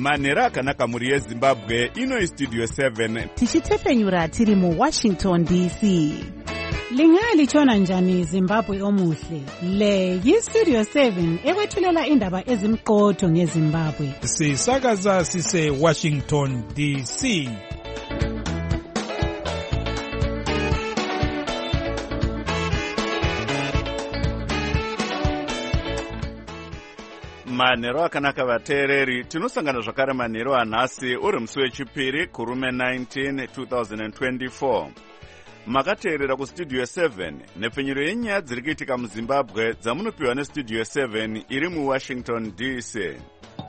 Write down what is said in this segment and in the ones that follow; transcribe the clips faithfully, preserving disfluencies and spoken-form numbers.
manhero akanaka muri yezimbabwe. Ino istudio seven tichitefenyura tiri mu Washington D C. Lingali chona njani Zimbabwe omuhle. Le yistudio seven ekwethulela indaba ezimqotho ngeZimbabwe. Sisakaza sise Washington D C. manhero akanaka vateereri. Tinosangana zvakare manhero anhasi uri musi wechipiri kurume nineteen twenty twenty-four. Makateerera kustudio seven nepfenyuro yenyaya dziri kuitika muZimbabwe dzamunopiwa nestudio seven iri muWashington D C.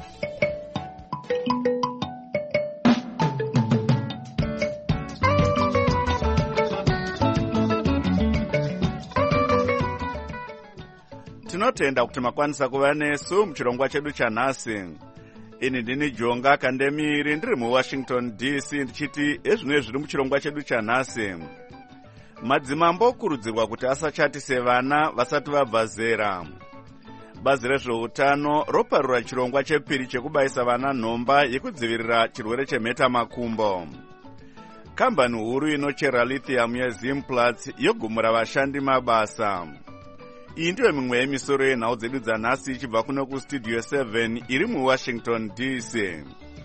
Tinotenda kuti makwanisa kuva nesu muchirongwa chedu chanhasi. Ini ndini Jonga Kandemiri ndiri muWashington D C ndichiti ezvimwe zviri muchirongwa chedu chanhasi. Madzimambo okurudzirwa kuti asachatise vana vasati vabva zera. Bazi rezveutano roparura chirongwa chepiri chekubaisa vana nhomba yekudzivirira chirwere chemheta makumbo. Kambani huru inochera lithium yeZimplats yogumura vashandi mabasa. Iyi ndiyo mimwe yemisoro yenhau dzedu dzanhasi ichibva kuno kustudio seven iri muWashington D C.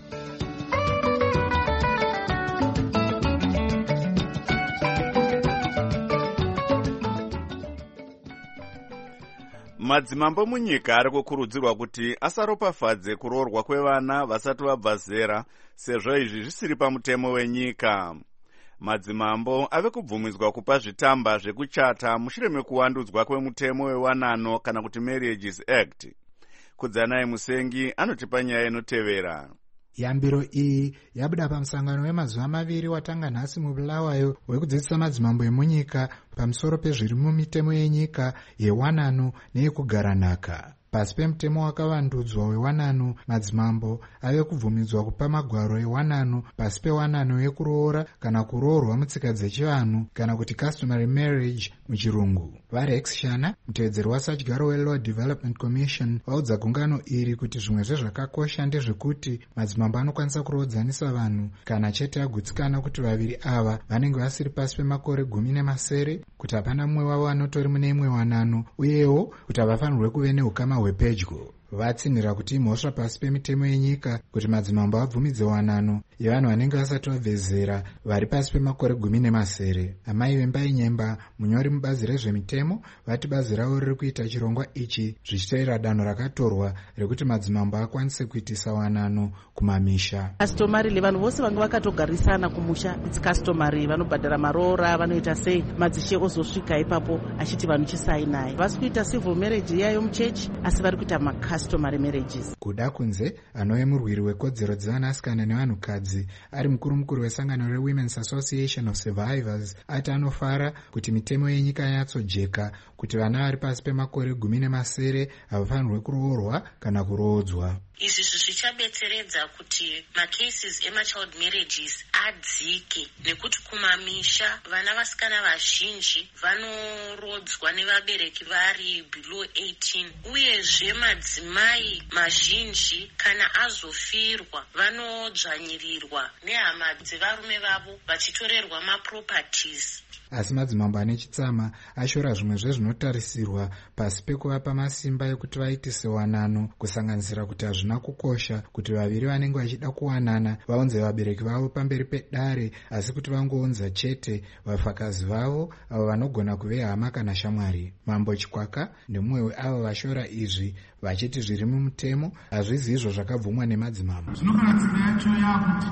Madzimambo munyika ari kukurudzirwa kuti asaropafadze kuroorwa kwevana vasati vabva zera, sezvo izvi zvisiri pamutemo wenyika. Madzimambo ave kubvumidzwa kupa zvitamba zvekuchata mushure mekuwandudzwa kwemutemo wewanano kana kuti Marriages Act. Kudzanai Musengi anotipa nyaya inotevera. Yambiro iyi yabuda pamusangano wemazuva maviri watanga nhasi muBulawayo wekudzidzisa madzimambo emunyika pamusoro pezviri mumitemo yenyika yewanano neyekugaranaka. Pasi pemutemo wakavandudzwa wewanano, madzimambo ave kubvumidzwa kupa magwaro ewanano pasi pewanano yekuroora kana kuroorwa mutsika dzechivanhu kana kuti customary marriage muchirungu. Varex Shana, mutevedzeri wasadyaro weLaw Development Commission, vaudza gungano iri kuti zvimwe zvezvakakosha ndezvekuti madzimambo anokwanisa kurodzanisa vanhu kana chete agutsikana kuti vaviri ava vanenge vasiri pasi pemakore gumi nemasere, kuti hapana mumwe wavo anotori mune imwe wanano, uyewo kuti havafanirwe kuve neukama hwepedyo. Vatsinira kuti imhosva pasi pemitemo yenyika kuti madzimambo abvumidze wanano yevanhu vanenge vasati vabve zera vari pasi pemakore gumi nemasere. Amai vemba yenyemba, munyori mubazi rezvemitemo, vati bazi ravo riri kuita chirongwa ichi zvichiteera danho rakatorwa rekuti madzimambo akwanise kuitisa wanano kumamisha. Customary vanhu vose vanga vakatogarisana kumusha, it's customary, vanobhadhara maroora, vanoita sei, madzishe ozosvika ipapo achiti vanhu chisainai. Vasi kuita civil marriage yayo muchechi asi vari kuita macustomary marriages. Kuda kunze, anove murwiri wekodzero dzevanasikana nevanhukadzi ari mukuru mukuru wesangano reWomen's Association of Survivors ati anofara kuti mitemo yenyika yatsojeka kuti vana vari pasi pemakore gumi nemasere havafanirwe kuroorwa kana kuroodzwa. Izvi zvichabetseredza kuti macases emachild marriages adzike, nekuti kumamisha vana vasikana vazhinji vanorodzwa nevabereki vari below eighteen, uyezve madzimai mazhinji kana azofirwa vanodzvanyirirwa nehama dzevarume vavo vachitorerwa maproperties. Asi madzimambo ane chitsama ashora zvimwe zvezvinotarisirwa pasi pekuvapa masimba ekuti vaitise wanano, kusanganisira kuti hazvina kukosha kuti vaviri vanenge vachida kuwanana vaunze vabereki vavo pamberi pedare, asi kuti vangounza chete vafakazi vavo avo vanogona kuve hama kana shamwari. Mambo Chikwaka ndemumwe weavo vashora izvi, vachiti zviri mumutemo hazvizi izvo zvakabvumwa nemadzimambo. Zvinofana tsika yacho yakuti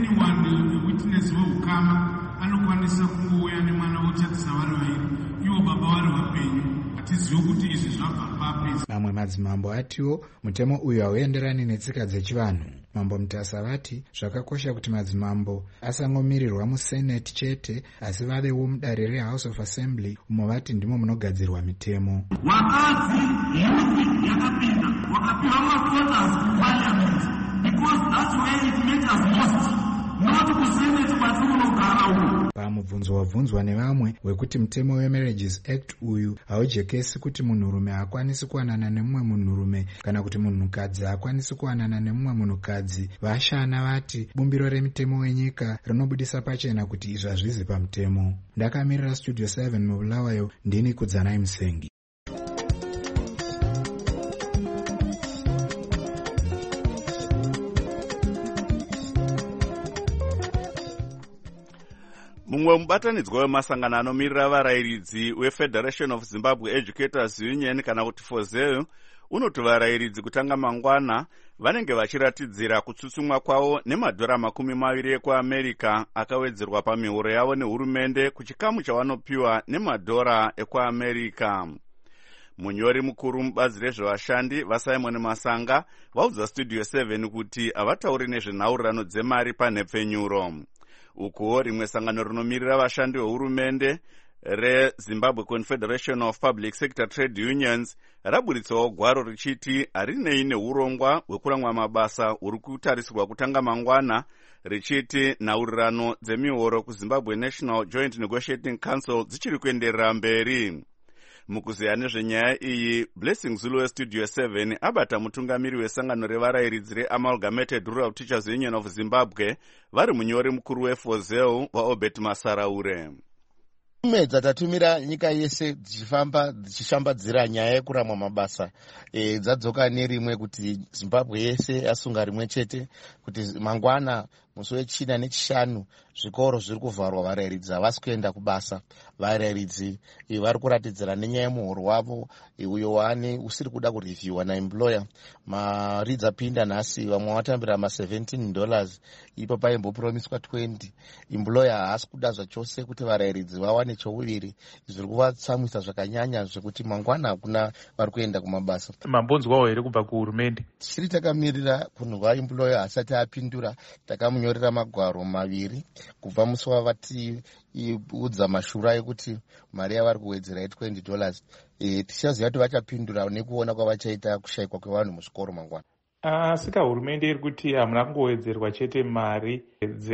anyone witness weukama anokwanisa kuuya nemwana wotatisa vari vairi, ivo baba vari vapenyu. Hatizivi kuti izvi zvabva papi. Mamwe madzimambo atiwo mutemo uyu hauenderani netsika dzechivanhu. Mambo Mutasa vati zvakakosha kuti madzimambo asangomirirwa muSenate chete asi vavewo mudare reHouse of Assembly, umo vati ndimo munogadzirwa mitemo. Wakadzi youth yakapinda wakapiwa mavoters kuparliament because that's where it matters most. noti kuseneti kwatiri kunogara uku. Pamubvunzo wabvunzwa nevamwe wekuti mutemo weMarriages Act uyu haujekesi kuti munhurume haakwanisi kuwanana nemumwe munhurume kana kuti munhukadzi haakwanisi kuwanana nemumwe munhukadzi, vashana vati bumbiro remitemo wenyika rinobudisa pachena kuti izvi hazvizi pamutemo. Ndakamirira Studio seven mubulawayo, ndini Kudzanai Musengi. Mumwe mubatanidzwa wemasangano anomirira varayiridzi weFederation of Zimbabwe Educators Union kana kuti FOZEU unoti varayiridzi kutanga mangwana vanenge vachiratidzira kutsutsumwa kwavo nemadhora makumi maviri ekuAmerica akawedzerwa pamihoro yavo nehurumende kuchikamu chavanopiwa nemadhora ekuAmerica. Munyori mukuru mubazi rezvevashandi vaSimon Masanga vaudza Studio seven kuti havatauri nezvenhaurirano dzemari panhepfenyuro. Uko rimwe sangano rinomirira vashandi vehurumende reZimbabwe Confederation of Public Sector Trade Unions raburitsawo gwaro richiti harinei neurongwa hwekuramwa mabasa huri kutarisirwa kutanga mangwana, richiti nhaurirano dzemihoro kuZimbabwe National Joint Negotiating Council dzichiri kuenderera mberi. Mukuzeya nezvenyaya iyi, Blessing Zulu weStudio seven abata mutungamiri wesangano revarayiridzi reAmalgamated Rural Teachers Union of Zimbabwe vari munyori mukuru weFOZEU vaObert Masaraure. Medza tatumira nyika yese dzichifamba dzichishambadzira nyaya yekuramwa mabasa e, dzadzoka nerimwe kuti Zimbabwe yese yasunga rimwe chete kuti mangwana musi wechina nechishanu zvikoro zviri kuvharwa, varayiridzi havasi kuenda kubasa. Varayiridzi e, vari kuratidzira nenyaya yemuhoro wavo e, uyo wane usiri kuda kurevhiwa naemployer. Mari dzapinda nhasi, vamwe vatambira ma seventeen dollars, ipo paimbopromiswa twenty. Employer haasi kuda zvachose kuti varayiridzi vawane chouviri. Zviri kuvatsamwisa zvakanyanya zvekuti mangwana hakuna vari kuenda kumabasa. Mabonzwawo here kubva kuhurumende. Tichiri takamirira kunhu vaemployer asati apindura, takamunyorera magwaro maviri kubva musi wavatiudza mashura ekuti mari yavari kuwedzera twenty dollars. E, tichaziva kuti vachapindura nekuona kwavachaita kushayikwa kwevanhu muzvikoro mangwana. Asika hurumende iri kuti hamuna kungowedzerwa chete mari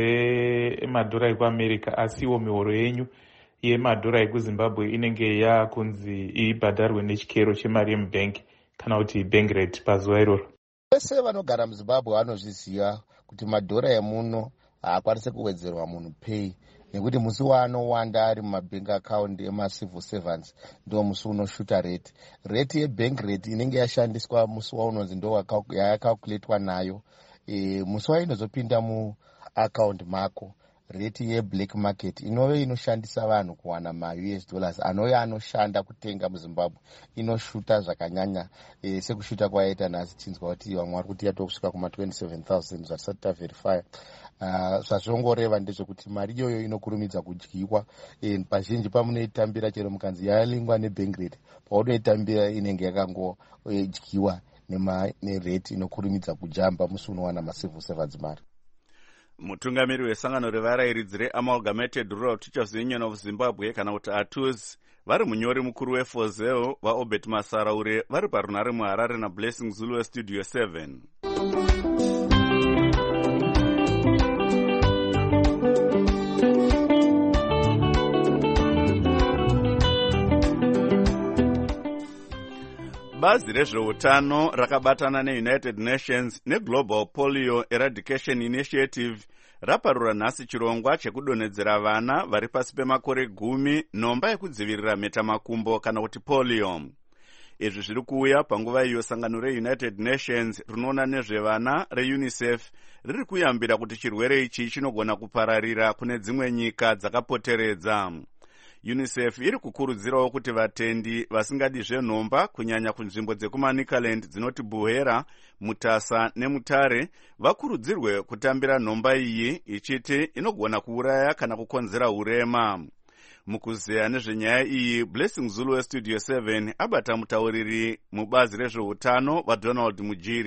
dzemadhora ekuAmerica, asiwo mihoro yenyu yemadhora ekuZimbabwe inenge yakunzi ibhadharwe nechikero chemari yemubhengi kana kuti bank rate pazuva iroro. Vese vanogara muZimbabwe vanozviziva kuti madhora emuno haakwanisi kuwedzerwa munhu pay, nekuti musi waanowanda ari mumabank account emacivil servants ndo musi unoshuta rate. Rate yebank rate inenge yashandiswa musi waunonzi ndo yayakakuletwa nayo. E, musi wainozopinda muaccount mako, rate yeblack market inove inoshandisa vanhu kuwana ma-U S dollars anouya anoshanda kutenga muZimbabwe inoshuta zvakanyanya, e, sekushuta kwaita nhasi tinzwa kuti vamwe vari kuti yatokusvika kuma twenty-seven thousand zvatisati taverifya. Uh, zvazvongoreva ndezvekuti mari iyoyo inokurumidza kudyiwa. E, pazhinji pamunoitambira chero mukanzi yalingwa nebank rate, paunoitambira inenge yakangodyiwa nerate inokurumidza kujamba musi unowana macivil servants mari. Mutungamiri wesangano revarayiridzi reAmalgamated Rural Teachers Union of Zimbabwe kana kuti A T U Z vari munyori mukuru weFOZEU vaObert Masaraure vari parunare muHarare naBlessing Zulu weStudio seven. Bazi rezveutano rakabatana neUnited Nations neGlobal Polio Eradication Initiative raparura nhasi chirongwa chekudonhedzera vana vari pasi pemakore gumi nhomba yekudzivirira mhetamakumbo kana kuti polio. Izvi zviri kuuya panguva iyo sangano reUnited Nations rinoona nezvevana reUNICEF riri kuyambira kuti chirwere ichi chinogona kupararira kune dzimwe nyika dzakapoteredza. UNICEF iri kukurudzirawo kuti vatendi vasingadi zvenhomba kunyanya kunzvimbo dzekuManicaland dzinoti Buhera, Mutasa neMutare vakurudzirwe kutambira nhomba iyi, ichiti inogona kuuraya kana kukonzera urema. Mukuzeya nezvenyaya iyi, Blessing Zulu weStudio seven abata mutauriri mubazi rezveutano vaDonald Mujiri.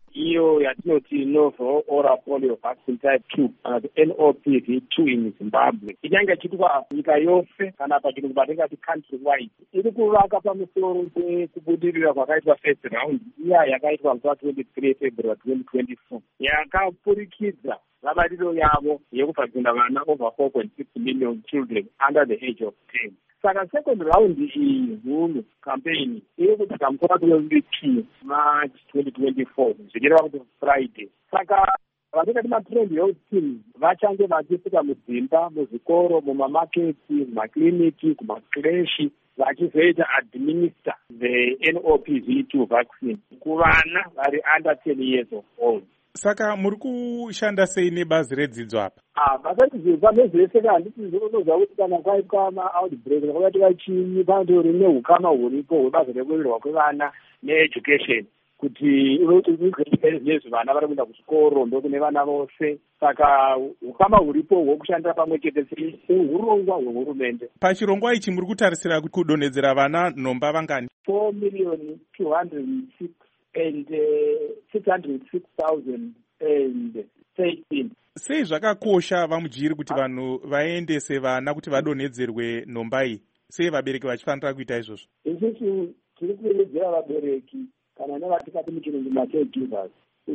iyo yatinoti novel oral polio vaccine type two kana kuti N O P V two in Zimbabwe ichange ichiitwa nyika yose kana pachirungu patingati country wide. Iri kuvaka pamusoro pekubudirira kwakaitwa first round iya yakaitwa musi wa-twenty-three February twenty twenty-four yakapurikidza mabatiro yavo yekuvhakisina vana over four point six million children under the age of ten. Saka second round iyi hunu campaign iri kutsika musi wa-twenty-two March twenty twenty-four zvichireva kuti Friday. Saka vatikati matrend health team vachange vachipfuka mudzimba, muzvikoro, mumamaketi, mumakliniki, kumakreshi vachizoita administer the N O P V two vaccine kuvana vari under ten years of old. Saka muri kushanda sei nebazi redzidzo apa? Ah, vasadzidzisa nezvese kana nditizvinozoza kuti kana kwaitwa ma-outbreak kwakati vachinyi panotori neukama huripo hwebazi rekuwirirwa kwevana needucation kuti nezve vana vari kuenda kuchikoro ndokune vana vose. Saka ukama huripo hwekushandira pamwe chete seurongwa hwehurumende. Pachirongwa ichi muri kutarisira kudonhedzera vana nhomba vangani? four million two hundred six and uh, six hundred six thousand and thirteen. Sei zvakakosha vamujiri kuti vanhu vaendese vana kuti vadonhedzerwe nhomba iyi? Sei vabereki vachifanira kuita izvozvo? Isusu tiri kuwedzera vabereki kana nevatikati muchirungu ma-caregivers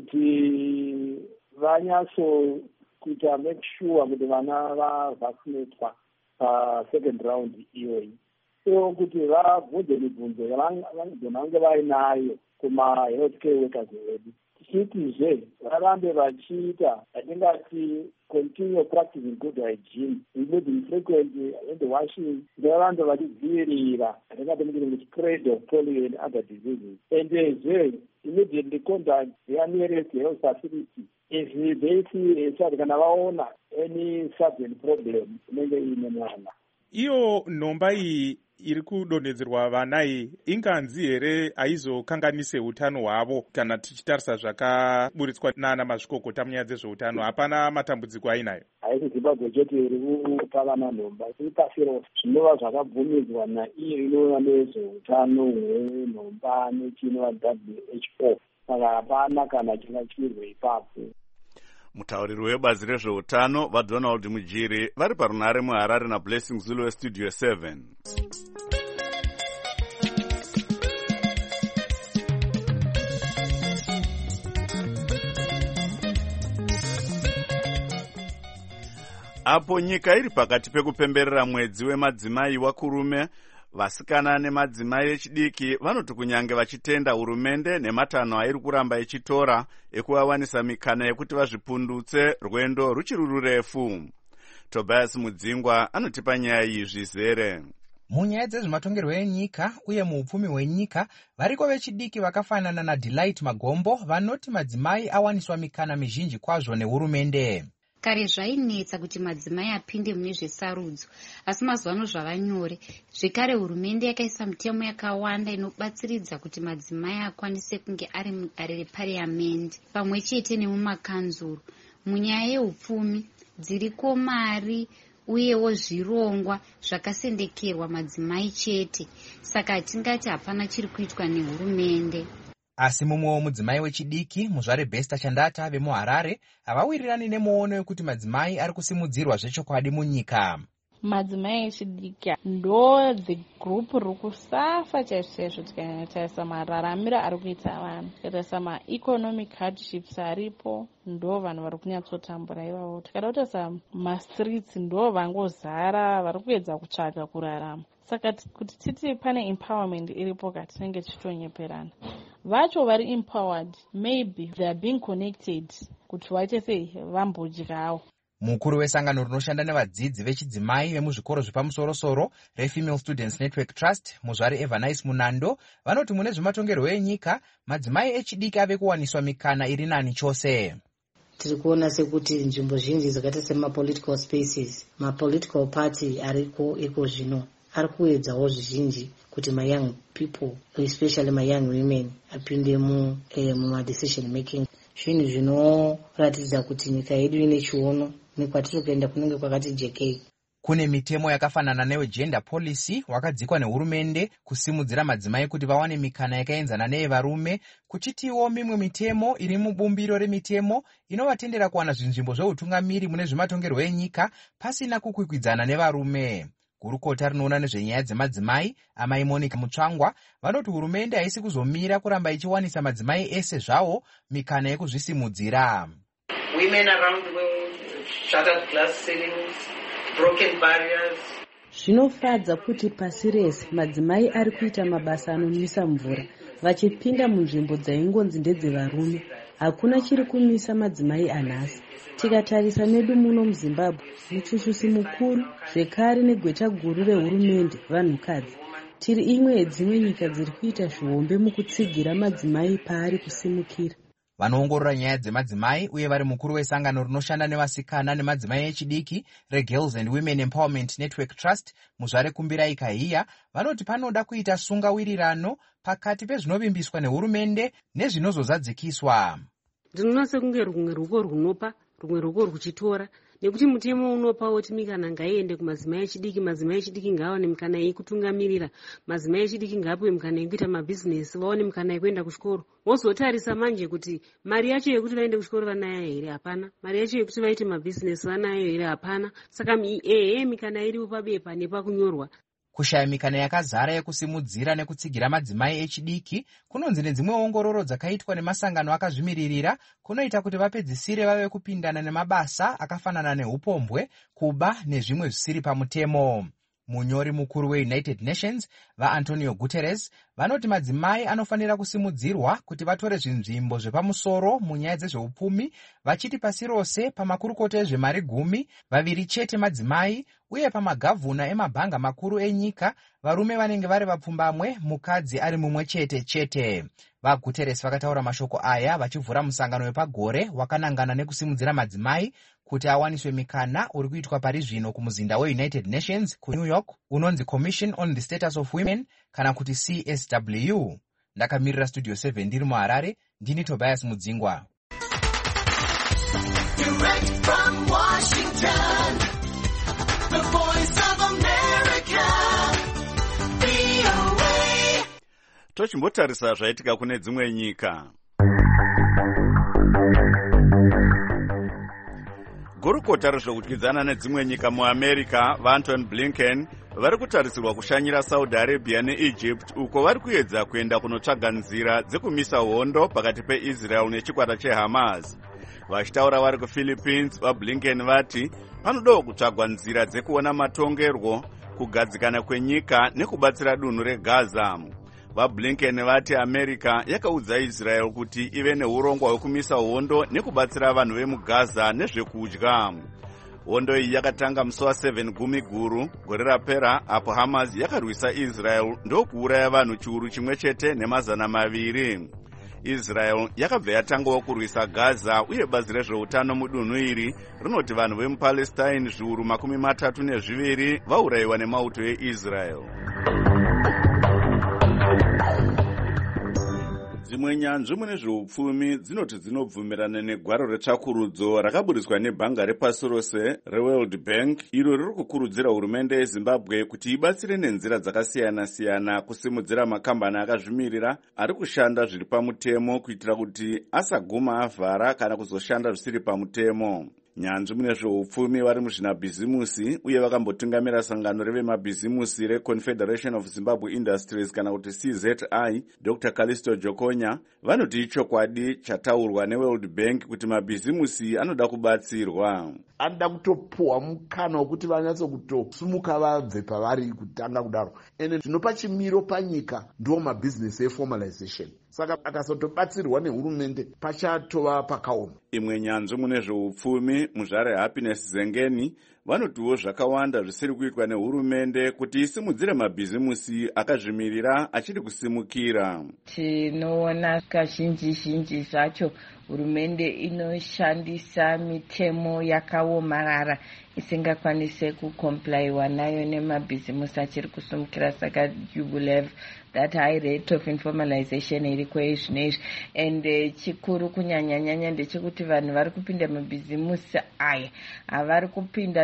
kuti vanyaso kuita make sure kuti vana vavaccinatwa pa-second round iyoyi, so kuti vabvunze mibvunzo yavanogona kunge vainayo kuma-health care workers vedu. Tichitizve varambe vachiita atingati continue practicing good hygiene, including frequent hand washing, nevarambe vachidzivirira atingati muchirungu spread of polio and other diseases, and immediately contact their nearest health facility if they see a kana vaona any sudden problem inenge ine mwana. Iyo nhomba iyi iri kudonhedzerwa vana iyi inganzi here aizokanganise utano hwavo? Kana tichitarisa zvakaburitswa nana mazvikokota munyaya dzezveutano, hapana matambudziko ainayo? Haisi Zimbabwe chete iri kupa vana nhomba, iri pasi rose zvinova zvakabvumidzwa naiyo inoona nezveutano hwenhomba nechinova W H O. Saka hapana kana chingachirwe ipapo. Mutauriri webazi rezveutano vaDonald Mujiri vari parunare muHarare naBlessing Zulu weStudio seven. Apo nyika iri pakati pekupemberera mwedzi wemadzimai wakurume, vasikana nemadzimai echidiki vanoti kunyange vachitenda hurumende nematanho airi kuramba ichitora ekuvawanisa mikana yekuti vazvipundutse, rwendo ruchiri rurefu. Tobias Mudzingwa anotipa nyaya iyi zvizere. Munyaya dzezvematongerwo enyika uye muupfumi hwenyika, variko vechidiki vakafanana naDelight Magombo vanoti madzimai awaniswa mikana mizhinji kwazvo nehurumende. Kare zvainetsa kuti madzimai apinde mune zvesarudzo, asi mazuva zvava nyore. Zvekare hurumende yakaisa mitemo yakawanda inobatsiridza kuti madzimai akwanise kunge ari mugare repariamendi pamwe chete nemumakanzuru. Munyaya yeupfumi dziriko mari uyewo zvirongwa zvakasendekerwa madzimai chete, saka hatingati hapana chiri kuitwa nehurumende. Asi mumwewo mudzimai wechidiki muzvare Besta Chandata vemuHarare havawirirani nemuono wekuti madzimai ari kusimudzirwa zvechokwadi munyika. Madzimai echidiki ndo the group riri kusafa chaizvo tikatarisa mararamiro ari kuita vanhu, tikatarisa ma-economic hardships aripo, ndo vanhu vari kunyatsotambura ivavo. Tikada kutarisa mastreets ndo vangozara vari kuedza kutsvaga kurarama. Saka kuti titi pane empowerment iripo kati tinenge tichitonyeperana. Vacho vari empowered, maybe they are being connected kuti vaite sei vambodyawo. Mukuru wesangano rinoshanda nevadzidzi vechidzimai vemuzvikoro zvepamusoro-soro reFemale Students Network Trust muzvare Evanice Munando vanoti mune zvematongerwo enyika madzimai echidiki ave kuwaniswa mikana iri nani chose. Tiri kuona sekuti nzvimbo zhinji dzakaita sema-political spaces, ma-political party ariko iko zvino ari kuedzawo zvizhinji kuti ma-young people, especially ma-young women, apinde mu eh, muma-decision making. Zvinhu zvinoratidza kuti nyika yedu ine chiono nekwatiri kuenda kunenge kwakati jekei. Kune mitemo yakafanana newe-gender policy wakadzikwa nehurumende kusimudzira madzimai kuti vawane mikana yakaenzana neyevarume, kuchitiwo mimwe mitemo iri mubumbiro remitemo inovatendera kuwana zvinzvimbo zveutungamiri mune zvematongerwo enyika pasina kukwikwidzana nevarume. Gurukota rinoona nezvenyaya dzemadzimai amai Monica Mutsvangwa vanoti hurumende haisi kuzomira kuramba ichiwanisa madzimai ese zvawo mikana yekuzvisimudzira. Women around the world, shattered glass ceilings, broken barriers. Zvinofadza kuti pasi rese madzimai ari kuita mabasa anonwisa mvura vachipinda munzvimbo dzaingonzi ndedzevarume. Hakuna chiri kumisa madzimai anhasi. Tikatarisa medu muno muZimbabwe, muchuchusi mukuru zvekare negweta guru rehurumende vanhukadzi. Tiri imwe yedzimwe nyika dziri kuita zvihombe mukutsigira madzimai paari kusimukira. Vanoongorora nyaya dzemadzimai uye vari mukuru wesangano rinoshanda nevasikana nemadzimai echidiki reGirls and Women Empowerment Network Trust muzvare Kumbirai Kahiya vanoti panoda kuita sungawirirano pakati pezvinovimbiswa nehurumende nezvinozozadzikiswa. Ndinoona sekunge rumwe ruoko runopa rumwe ruoko ruchitora, nekuti mutemo unopa woti mikana ngaiende kumadzimai echidiki, madzimai echidiki ngaawane mikana yekutungamirira, madzimai echidiki ngaapiwe mikana yekuita mabhizinesi, vaone mikana yekuenda kuchikoro. Wozotarisa manje kuti mari yacho yekuti vaende kuchikoro vanayo here? Hapana. Mari yacho yekuti vaite mabhizinesi vanayo here? Hapana. Saka ehe mikana iripo pabepa nepakunyorwa. Kushaya mikana yakazara yekusimudzira nekutsigira madzimai echidiki kunonzi nedzimwe ongororo dzakaitwa nemasangano akazvimiririra kunoita kuti vapedzisire vave kupindana nemabasa akafanana neupombwe, kuba nezvimwe zvisiri pamutemo. Munyori mukuru weUnited Nations vaAntonio Guterres vanoti madzimai anofanira kusimudzirwa kuti vatore zvinzvimbo zvepamusoro munyaya dzezveupfumi, vachiti pasi rose pamakurukota ezvemari gumi vaviri chete madzimai, uye pamagavhuna emabhanga makuru enyika varume vanenge vari vapfumbamwe, mukadzi ari mumwe chete chete. VaGuterres vakataura mashoko aya vachivhura musangano wepagore wakanangana nekusimudzira madzimai kuti awaniswe mikana uri kuitwa pari zvino kumuzinda weUnited Nations kuNew York unonzi Commission on the Status of Women kana kuti C S W. Ndakamirira Studio seven ndiri muHarare, ndini Tobias Mudzingwa. Direct from Washington, the voice of America, V O A. Tochimbotarisa zvaitika kune dzimwe nyika. Gurukota rezvekudyidzana nedzimwe nyika muAmerica vaAnton Blinken vari kutarisirwa kushanyira Saudi Arabia neEgypt uko vari kuedza kuenda kunotsvaga nzira dzekumisa hondo pakati peIsrael nechikwata cheHamas. Vachitaura vari kuPhilippines, vaBlinken vati panodawo kutsvagwa nzira dzekuona matongerwo, kugadzikana kwenyika nekubatsira dunhu reGaza. VaBlinken vati America yakaudza Israel kuti ive neurongwa hwekumisa hondo nekubatsira vanhu vemuGaza nezvekudya. Hondo iyi yakatanga musi wa7 gumi guru gore rapera apo Hamas yakarwisa Israel ndokuuraya vanhu chiuru chimwe chete nemazana maviri. Israel yakabva yatangawo kurwisa Gaza uye bazi rezveutano mudunhu iri rinoti vanhu vemuPalestine zviuru makumi matatu nezviviri vaurayiwa nemauto eIsrael. Dzimwe nyanzvi mune zveupfumi dzinoti dzinobvumirana negwaro retsvakurudzo rakaburiswa nebhanga repasi rose reWorld Bank iro riri kukurudzira hurumende yeZimbabwe kuti ibatsire nenzira dzakasiyana-siyana kusimudzira makambani akazvimirira ari kushanda zviri pamutemo kuitira kuti asaguma avhara kana kuzoshanda zvisiri pamutemo. Nyanzvi mune zveupfumi vari muzvinabhizimusi uye vakambotungamira sangano revemabhizimusi reConfederation of Zimbabwe Industries kana kuti C Z I, Doctor Callisto Jokonya vanoti ichokwadi chataurwa neWorld Bank kuti mabhizimusi anoda kubatsirwa. Anoda kutopuwa mukana wekuti vanyatso kutosumuka vabve pavari kutanga kudaro. Ene zvinopa chimiro panyika ndo mabhizinesi eformalization. Saka akasotobatsirwa nehurumende pachatova pakaoma. Imwe nyanzvi mune zveupfumi muzvare Happiness Zengeni vanotiwo zvakawanda zvisiri kuitwa nehurumende kuti isimudzire mabhizimusi akazvimirira achiri kusimukira. Tinoona kazhinji zhinji zvacho hurumende inoshandisa mitemo yakaomarara isingakwanise kukomplaiwa nayo nemabhizimusi achiri kusumukira. Saka you will have that high rate of informalization iriko izvinezvi, and uh, chikuru kunyanya nyanya ndechekuti vanhu vari kupinda mabhizimusi aya havari kupinda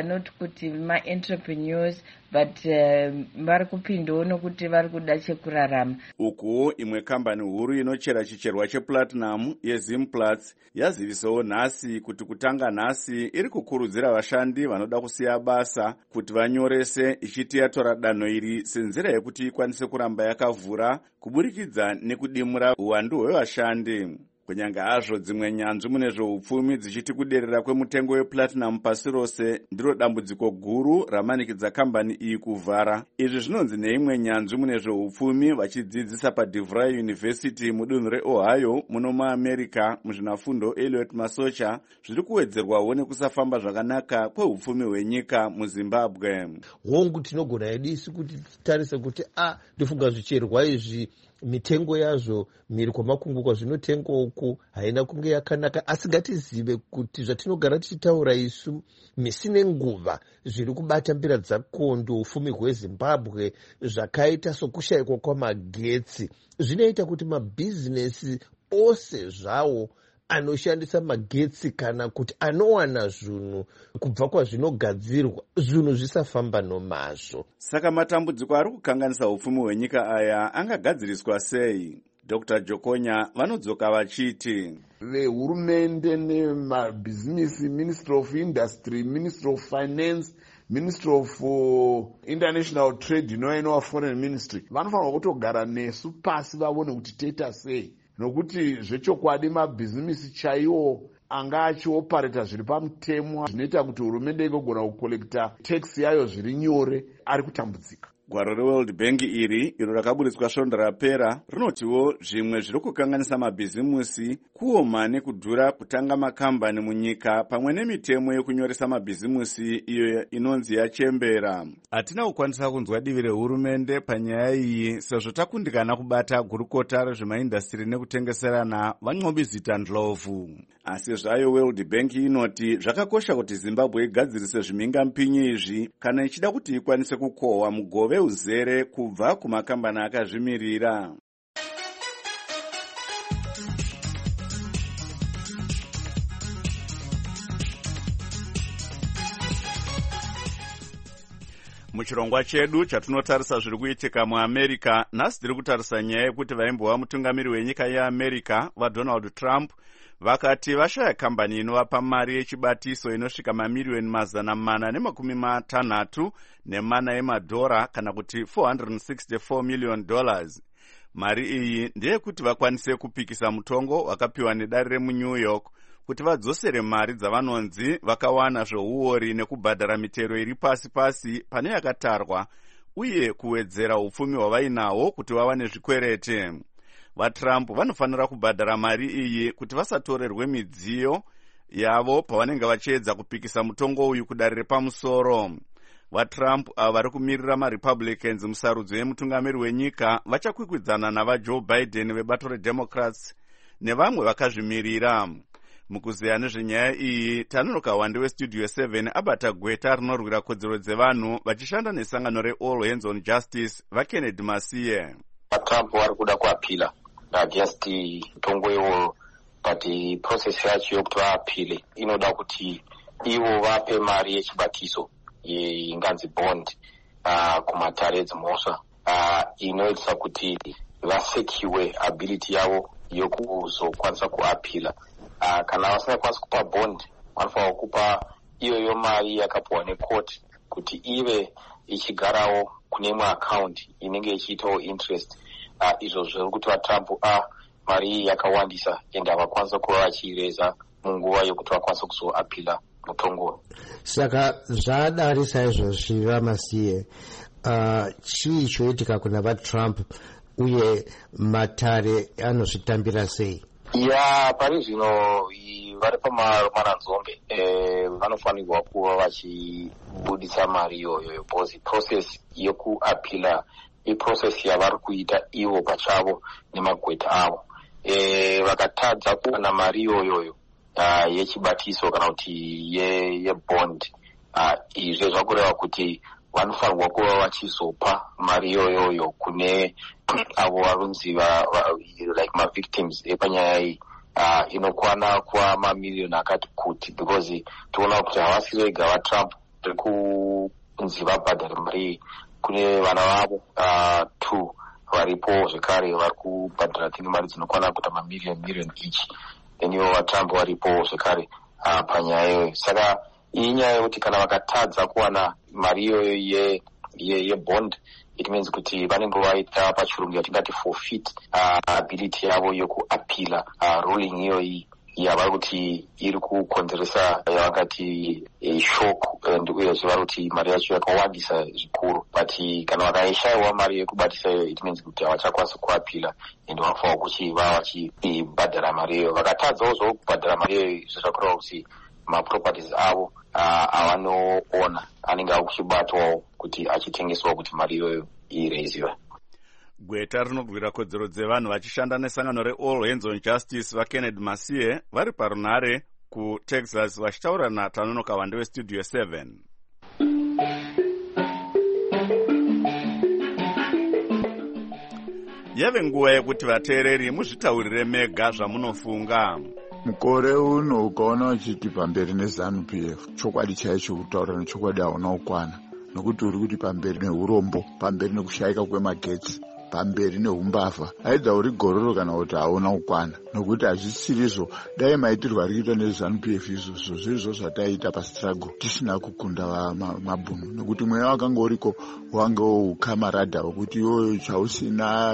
not kuti ma-entrepreneurs but uh, vari kupindawo nokuti vari kuda chekurarama. Uku imwe kambani huru inochera chicherwa cheplatinum yeZimplats yazivisawo nhasi kuti kutanga nhasi iri kukurudzira vashandi vanoda kusiya basa kuti vanyorese, ichiti yatora danho iri senzira yekuti ikwanise kuramba yakavhura kuburikidza nekudimura uwandu hwevashandi. Kunyanga hazvo dzimwe nyanzvi mune zveupfumi dzichiti kuderera kwemutengo weplatinum pasi rose ndiro dambudziko guru ramanikidza kambani iyi kuvhara. Izvi zvinonzi neimwe nyanzvi mune zveupfumi vachidzidzisa paDeVry University mudunhu reOhio muno muAmerica muzvinafundo Elliot Masocha zviri kuwedzerwawo nekusafamba zvakanaka kweupfumi hwenyika muZimbabwe. Hongu tinogona hedu isi kuti titarise kuti a ndofunga zvicherwa izvi mitengo yazvo miri kwamakunguka zvinotengwa uku haina kunge yakanaka, asi ngatizive kuti zvatinogara tichitaura isu misi nenguva zviri kubata mbira dzako ndoupfumi hweZimbabwe zvakaita sokushayikwa kwamagetsi zvinoita kuti mabhizinesi ose zvawo anoshandisa magetsi kana kuti anowana zvinhu kubva kwazvinogadzirwa zvinhu zvisafamba nomazvo. Saka matambudziko ari kukanganisa upfumi hwenyika aya angagadziriswa sei? Doctor Jokonya vanodzoka vachiti vehurumende nemabhizinisi, Ministry of Industry, Ministry of Finance, Ministry of uh, International Trade inowa Foreign Ministry vanofanirwa kutogara nesu pasi vaone kuti toita sei, nokuti zvechokwadi mabhizinisi chaiwo anga achiopareta zviri pamutemo zvinoita kuti hurumende igogona kukolekta tax yayo zviri nyore ari kutambudzika. Gwaro reWorld Bank iri iro rakaburitswa svondo rapera rinotiwo zvimwe zviri kukanganisa mabhizimusi kuoma nekudhura kutanga makambani munyika pamwe nemitemo yekunyoresa mabhizimusi iyo inonzi yachembera. Hatina kukwanisa kunzwa divi rehurumende panyaya iyi sezvo takundikana kubata gurukota rezvemaindastiri nekutengeserana vaNcobizita Ndlovu. Asi zvayo World Bank inoti zvakakosha kuti Zimbabwe igadzirise zvimhingampinyi izvi kana ichida kuti ikwanise kukohwa mugove uzere kubva kumakambani akazvimirira. Muchirongwa chedu chatinotarisa zviri kuitika muAmerica, nhasi tiri kutarisa nyaya yekuti vaimbova mutungamiri wenyika yeAmerica vaDonald Trump vakati vashaya kambani inovapa mari yechibatiso inosvika mamiriyoni mazana mana nemakumi matanhatu nemana emadhora kana kuti four hundred sixty-four million dollars. Mari iyi ndeyekuti vakwanise kupikisa mutongo wakapiwa nedare remuNew York kuti vadzosere mari dzavanonzi vakawana zveuori nekubhadhara mitero iri pasi pasi pane yakatarwa uye kuwedzera upfumi hwavainahwo kuti vawane zvikwerete. VaTrump vanofanira kubhadhara mari iyi kuti vasatorerwe midziyo yavo pavanenge vachiedza kupikisa mutongo uyu kudare repamusoro. VaTrump ava vari kumirira maRepublicans musarudzo yemutungamiri wenyika vachakwikwidzana navaJoe Biden vebato reDemocrats nevamwe vakazvimirira. Mukuzeya nezvenyaya iyi tanonoka wande westudio seven abata gweta rinorwira kodzero dzevanhu vachishanda nesangano reAll Hands on Justice vaKennedy Masiye. Trump vari kuda kuapila against mutongo iwoyo, but process yacho yokuti vaapile inoda kuti ivo vape mari yechibatiso inganzi bond uh, kumatare edzimhosva uh, inoitisa kuti vasekiwe ability yavo yokuzokwanisa kuapila. Uh, kana vasingakwanisi kupa bond vanofanira kupa iyoyo mari yakapiwa nekoti kuti ive ichigarawo kune imwe account inenge ichiitawo interest. Uh, izvo zviri kuti vaTrump a mari iyi yakawandisa ende havakwanisa kuva vachiireza munguva yokuti vakwanisa kuzoapila mutongo. Saka zvadarisa izvozvi vaMasiye, uh, chii choitika kuna vaTrump uye matare anozvitambira sei? Ya pari zvino vari pamaranzombe eh, vanofanirwa kuva vachibudisa mari iyoyo because process yekuapila iprocess yavari kuita ivo pachavo nemagweta avo. E, vakatadza kuwana mari iyoyoyo uh, yechibatiso kana kuti yebond ye uh, izve zvakureva kuti vanofanirwa kuva vachizopa mari iyoyoyo kune avo varunzi va, va, like mavictims epanyaya iyi uh, inokwana kuva mamiliyoni akati kuti because toona kuti havasi vega vaTrump rekunzi vabhadhare mari kune vana vavo uh, two varipo zvekare vari kubhadhara tingi mari dzinokwana kuita mamillion million each, then ivo vatrump varipo zvekare uh, panyaya iyoyo. Saka iyi nyaya yekuti kana vakatadza kuwana mari iyoyo ye yebond ye it means kuti vanenge vaita pachirungu yatingati forfeit uh, ability yavo yokuapila uh, ruling iyoyi yava kuti iri kukonzeresa yavangati shock, and uyezve vari kuti mari yacho yakawandisa zvikuru, but kana vakaishayiwa mari yekubatisa iyo it means kuti havachakwanisi kuapila and vanofanira kuchiva vachibhadhara mari iyoyo. Vakatadzawo zvo kubhadhara mari iyoyo zvichakureva kuti maproperties avo avanoona anenge akuchibatwawo kuti achitengeswa kuti mari iyoyo ireziwe. Gweta rinogwira kodzero dzevanhu vachishanda nesangano reAll Hands on Justice vaKennedy Masiye vari parunare kuTexas vachitaura naTanonoka Wande weStudio seven. Yave nguva yekuti vateereri muzvitaurire mega zvamunofunga. Mukore uno ukaona uchiti pamberi neZANU-P F chokwadi chaicho kutaura nechokwadi hauna kukwana, nokuti uri kuti pamberi neurombo, pamberi nekushayika kwemagetsi, pamberi neumbavha, aidha uri gororo kana kuti hauna kukwana, nokuti hazvisirizvo dai maitirwa ari kuita neZANU-P F izvozvo zvirizvo zvataita pastruggle tisina kukunda mabhunu, nokuti mweya wakanga uriko wange ukamaradha wekuti iwoyo chausina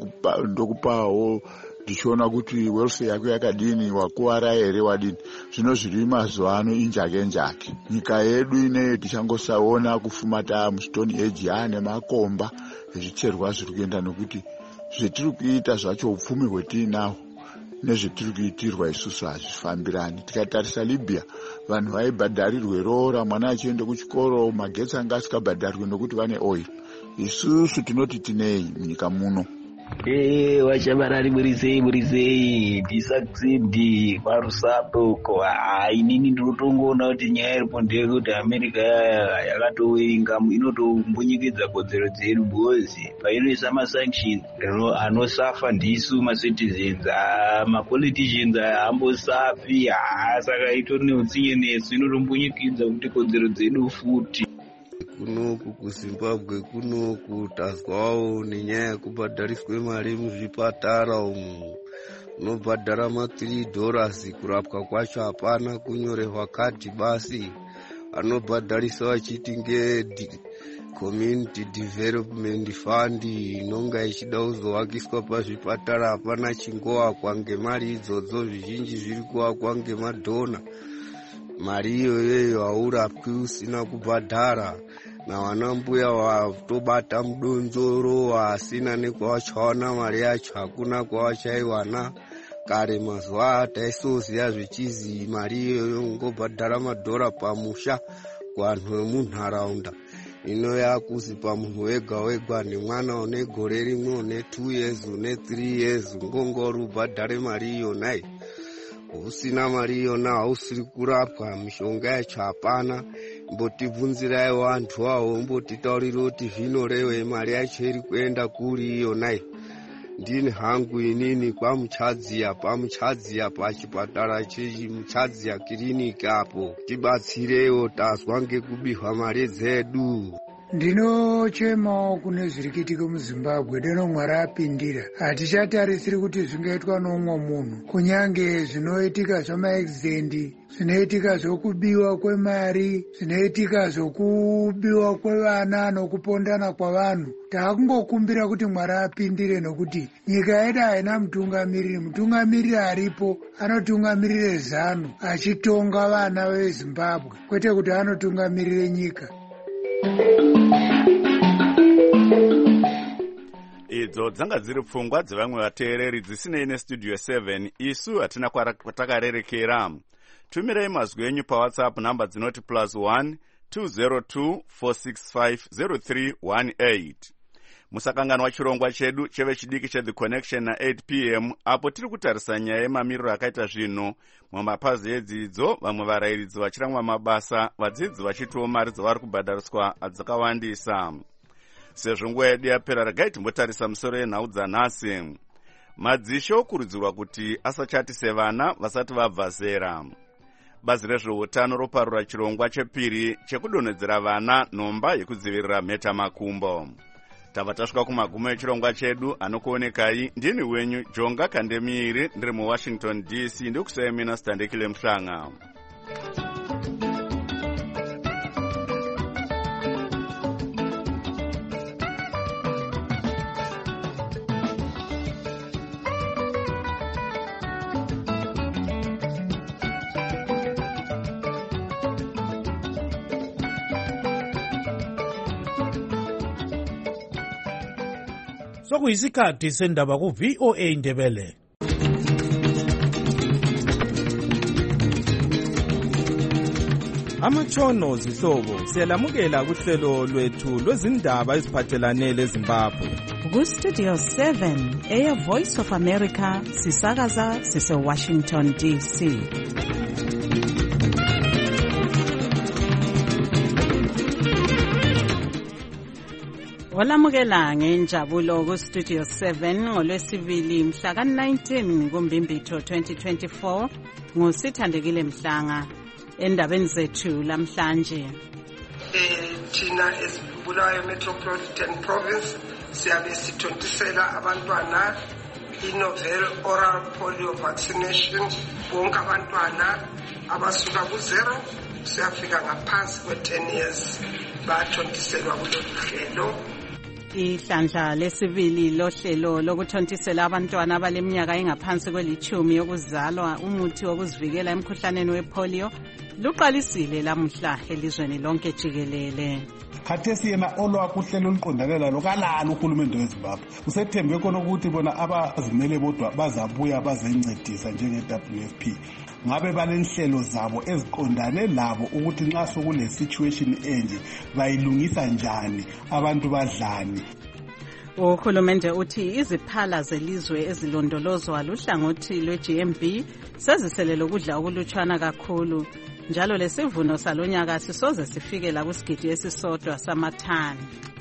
ndokupawo ndichiona kuti welfare yako yakadini, wakuwara here wadini. Zvino zviri mazuva ano injake njake. Nyika yedu ine tichangosaona kufumata mustone age yaane makomba ezvicherwa zviri kuenda, nokuti zvetiri kuita zvacho upfumi hwetiinaho nezvetiri kuitirwa isusu hazvifambirani. Tikatarisa Libya, vanhu vaibhadharirwe roora, mwana achienda kuchikoro, magetsi anga asikabhadharirwe nokuti vane oil. Isusu tinoti tinei munyika muno? Eh, wachabarari burisei burisei disaccept parusapoko. Ah, inini ndinotongoona kuti nyaya iripo ndeyekuti America yakatowenga inotombunyikidza kodzero dzedu bozi painoisa masanctions anosafa ndisu macitizens, mapoliticians hambosafi. Saka itori neutsinye nesu inotombunyikidza kuti kodzero dzedu futi. Kunoku kuZimbabwe kunoku tazwawo nenyaya yekubhadhariswe mari muzvipatara umu. Unobhadhara ma three dollars kurapwa kwacho hapana, kunyorerwa kadi basi. Anobhadharisa vachiti nge Community Development Fund inonga ichida kuzovakiswa pazvipatara, hapana chingovakwa ngemari idzodzo, zvizhinji zviri kuvakwa ngemadhona. Mari iyoyo haurapwi usina kubhadhara, navana mbuya watobata mudonzoro asina nekwavachawana mari yacho, hakuna kwavachaiwana. Kare mazuva taisoziva zvichizi mari iyoyo ngobhadhara madhora pamusha kuvanhu vemunharaunda. Ino yakuzi pamunhu wega wega nemwana une gore rimwe, une two years, une three years, ngongori ubhadhare mari iyonai. Usina mari iyona hausiri kurapwa, mishonga yacho hapana. Mbotibvunzirai vantu vawo, mbotitaurira kuti zvinorewe mari yacho iri kuenda kuri iyonai. Ndini hangu inini kwaMuchadziya, paMuchadziya pachipatara cheMuchadziya kiriniki apo. Tibatsirewo, tazwa ngekubihwa mari dzedu. Ndinochemawo kune zviri kuitika muZimbabwe. Deno Mwari apindira, hatichatarisiri kuti zvingaitwa nomumwe munhu, kunyange zvinoitika zvamaaccident, zvinoitika zvokubiwa kwemari, zvinoitika zvokubiwa kwevana nokupondana kwavanhu. Taakungokumbira kuti Mwari apindire, nokuti nyika yedu haina mutungamiriri. Mutungamiriri aripo anotungamirire ZANU achitonga vana veZimbabwe, kwete kuti anotungamirire nyika. Idzo dzanga dziri pfungwa dzevamwe vateereri dzisinei neStudio seven. Isu hatina kwatakarerekera. Tumirei mazwi enyu paWhatsApp namba dzinoti plus one two zero two four six five zero three one eight. Musakanganwa chirongwa chedu cheve chidiki cheThe Connection na eight p m apo tiri kutarisa nyaya yemamiriro akaita zvinhu mumapazi edzidzo, vamwe varayiridzi vachiramwa mabasa, vadzidzi vachitiwo mari dzavari kubhadhariswa adzakawandisa. Sezvo nguva yedu yapera, regai timbotarisa musoro yenhau dzanhasi. Madzishe okurudzirwa kuti asachati sevana vasati vabva zera. bazi rezveutano roparura chirongwa chepiri chekudonhedzera vana nhomba yekudzivirira mhetamakumbo. Tava tasvika kumagumo echirongwa chedu. Anokuonekai ndini wenyu Jonga Kandemiri, ndiri muWashington D C. Ndikusai mina Standekile Mhlanga. Sokuyisikhathi sendaba ku V O A Ndebele. Amatshono zihlobo siyalamukela kuhlelo lwethu lwezindaba eziphathelane leZimbabwe. Ku Studio seven eya Voice of America sisakaza sise Washington D C. Olamukela ngenjabulo ku Studio seven ngolwesibili mhla ka nineteen kuMbimbitho twenty twenty-four nguSithandekile Mhlanga. Endabeni zethu lamhlanje, eh thina esibulayo Metropolitan Province siyabe sithontisela abantwana i-novel oral polio vaccination. Bonke abantwana abasuka ku zero siyafika ngaphansi kwe ten years bathontiselwa kulolu hlelo. Ihlandla lesibili lohlelo lokuthontisela abantwana abaleminyaka engaphansi kwelithumi yokuzalwa umuthi wokuzivikela emkhuhlaneni wepolio luqalisile lamuhla elizweni lonke jikelele. Khathesi yena olwakho uhlelo oluqondane lalo kalalo uhulumende weZimbabwe usethembe khona ukuthi bona abazimele bodwa bazabuya bazencedisa njenge-W F P. Ngabe balenhlelo zabo eziqondane labo ukuthi nxa sokule situation enje bayilungisa njani, abantu badlani. Uhulumende uthi iziphala zelizwe ezilondolozwa luhlangothi lwe-G M B seziselele ukudla okulutshwana kakhulu, njalo lesivuno salonyaka sisoze sifikela kusigidi esisodwa samathani.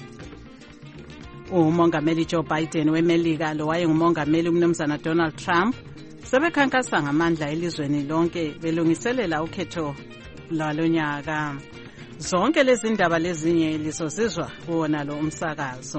Umongameli Joe Biden weMelika lo wayengumongameli umnumzana Donald Trump sebekhankasa ngamandla elizweni lonke belungiselela ukhetho lwalonyaka. Zonke lezi ndaba lezinye lizozizwa kuwona lo umsakazo.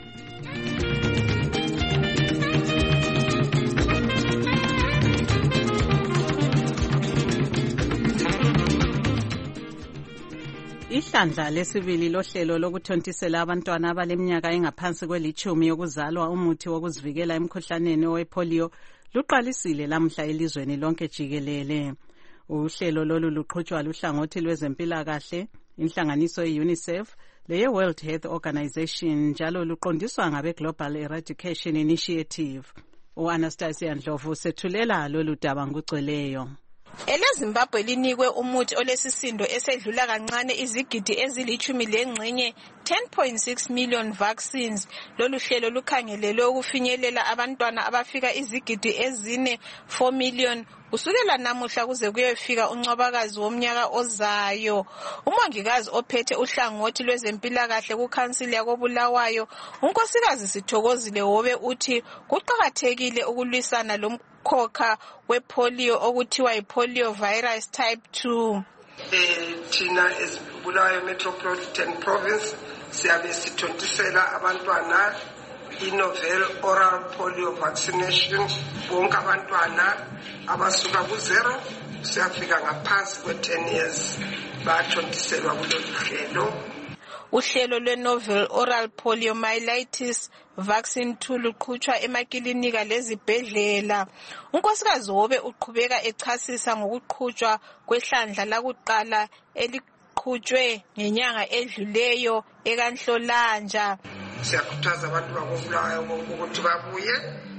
Ihlandla lesibili lohlelo lokuthontisela abantwana abaleminyaka engaphansi kwelithumi yokuzalwa umuthi wokuzivikela emkhuhlaneni wepolio luqalisile lamhla elizweni lonke jikelele. Uhlelo lolu luqhutshwa luhlangothi lwezempilakahle, inhlanganiso ye-UNICEF leye-World Health Organization, njalo luqondiswa ngabe-Global Eradication Initiative. U-Anastasia Ndlovu sethulela lolu daba ngokugcweleyo. EleZimbabwe linikwe umuthi olesisindo esedlula kancane izigidi ezilithumi lengxenye ten point six million vaccines. Lolu hlelo lukhangelelwe ukufinyelela abantwana abafika izigidi ezine four million kusukela namuhla kuze kuyefika uncwabakazi womnyaka ozayo. Umongikazi ophethe uhlangothi lwezempilakahle kukhansili yakoBulawayo, unkosikazi Sithokozile Hobe, uthi kuqakathekile ukulwisana lomkhokha wepolio okuthiwa yipolio virus type two. Eh thina esibulayo Metropolitan Province siyabe sithontisela abantwana i-novel oral polio vaccination. Bonke abantwana abasuka ku zero siyafika ngaphansi kwe ten years bathontiselwa kulolu hlelo. Uhlelo lwe-novel oral poliomyelitis vaccine two luqhutshwa emakilinika lezibhedlela. Unkosikazi Hobe uqhubeka echasisa ngokuqhutshwa kwehlandla lakuqala eliqhutshwe ngenyanga edluleyo ekanhlolanja. Siyakhuthaza abantu bakoBulawayo ukuthi babuye,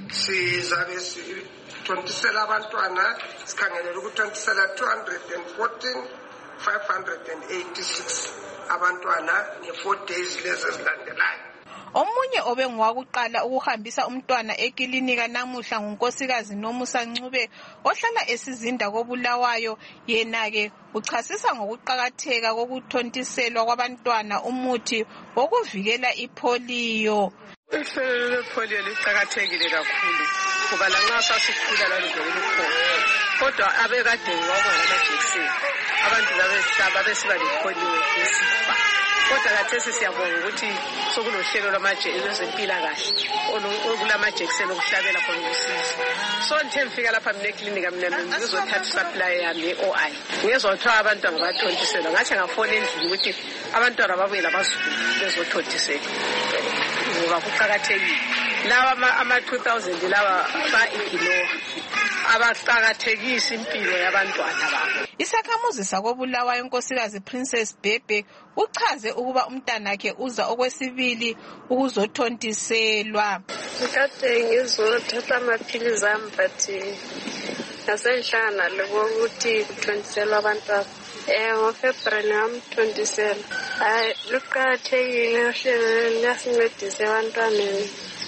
sizabe sithontisela abantwana, sikhangelela ukuthontisela two hundred fourteen five hundred eighty-six abantwana nge-four days lezi ezilandelayo. Omunye obengowakuqala ukuhambisa umntwana ekilinika namuhla ngunkosikazi Nomusa Ncube ohlala esizinda koBulawayo. Yena-ke uchasisa ngokuqakatheka kokuthontiselwa kwabantwana umuthi wokuvikela ipolio. Uhlelo lwepolio liqakathekile kakhulu ngoba lanxa sasikhula laluvele lukhona kodwa abekade wakwamajekiseni abantu babehlaba besiba lepolio yesifa kodwa kathesi siyabonga ukuthi sokunohlelo lwezempilakahle okulamajekiseni okuhlabela khona usizo. So ngithe ngifika lapha mina eklinika mina ngizothatha supply yami ye-O I ngezwa kuthiwa abantwana bathontiselwa ngathi ngafona endlini ukuthi abantwana babuye labazukulu bezothontiselwa ngoba kuqakathekile lawa ama-two thousand lawa ba-ignore abaqakathekisa impilo yabantwana babo. Isakhamuzi sakobulawayo unkosikazi Princess Bebe uchaze ukuba umntanakhe uza okwesibili ukuzothontiselwa. Ngikade ngizothatha amaphilizi ami but ngasenhlangana lokuthi kuthontiselwa abantwana. Eh ngoFebruary ngamthontisela. Hayi luqakathekile uhlelo liyasincedisa ebantwaneni.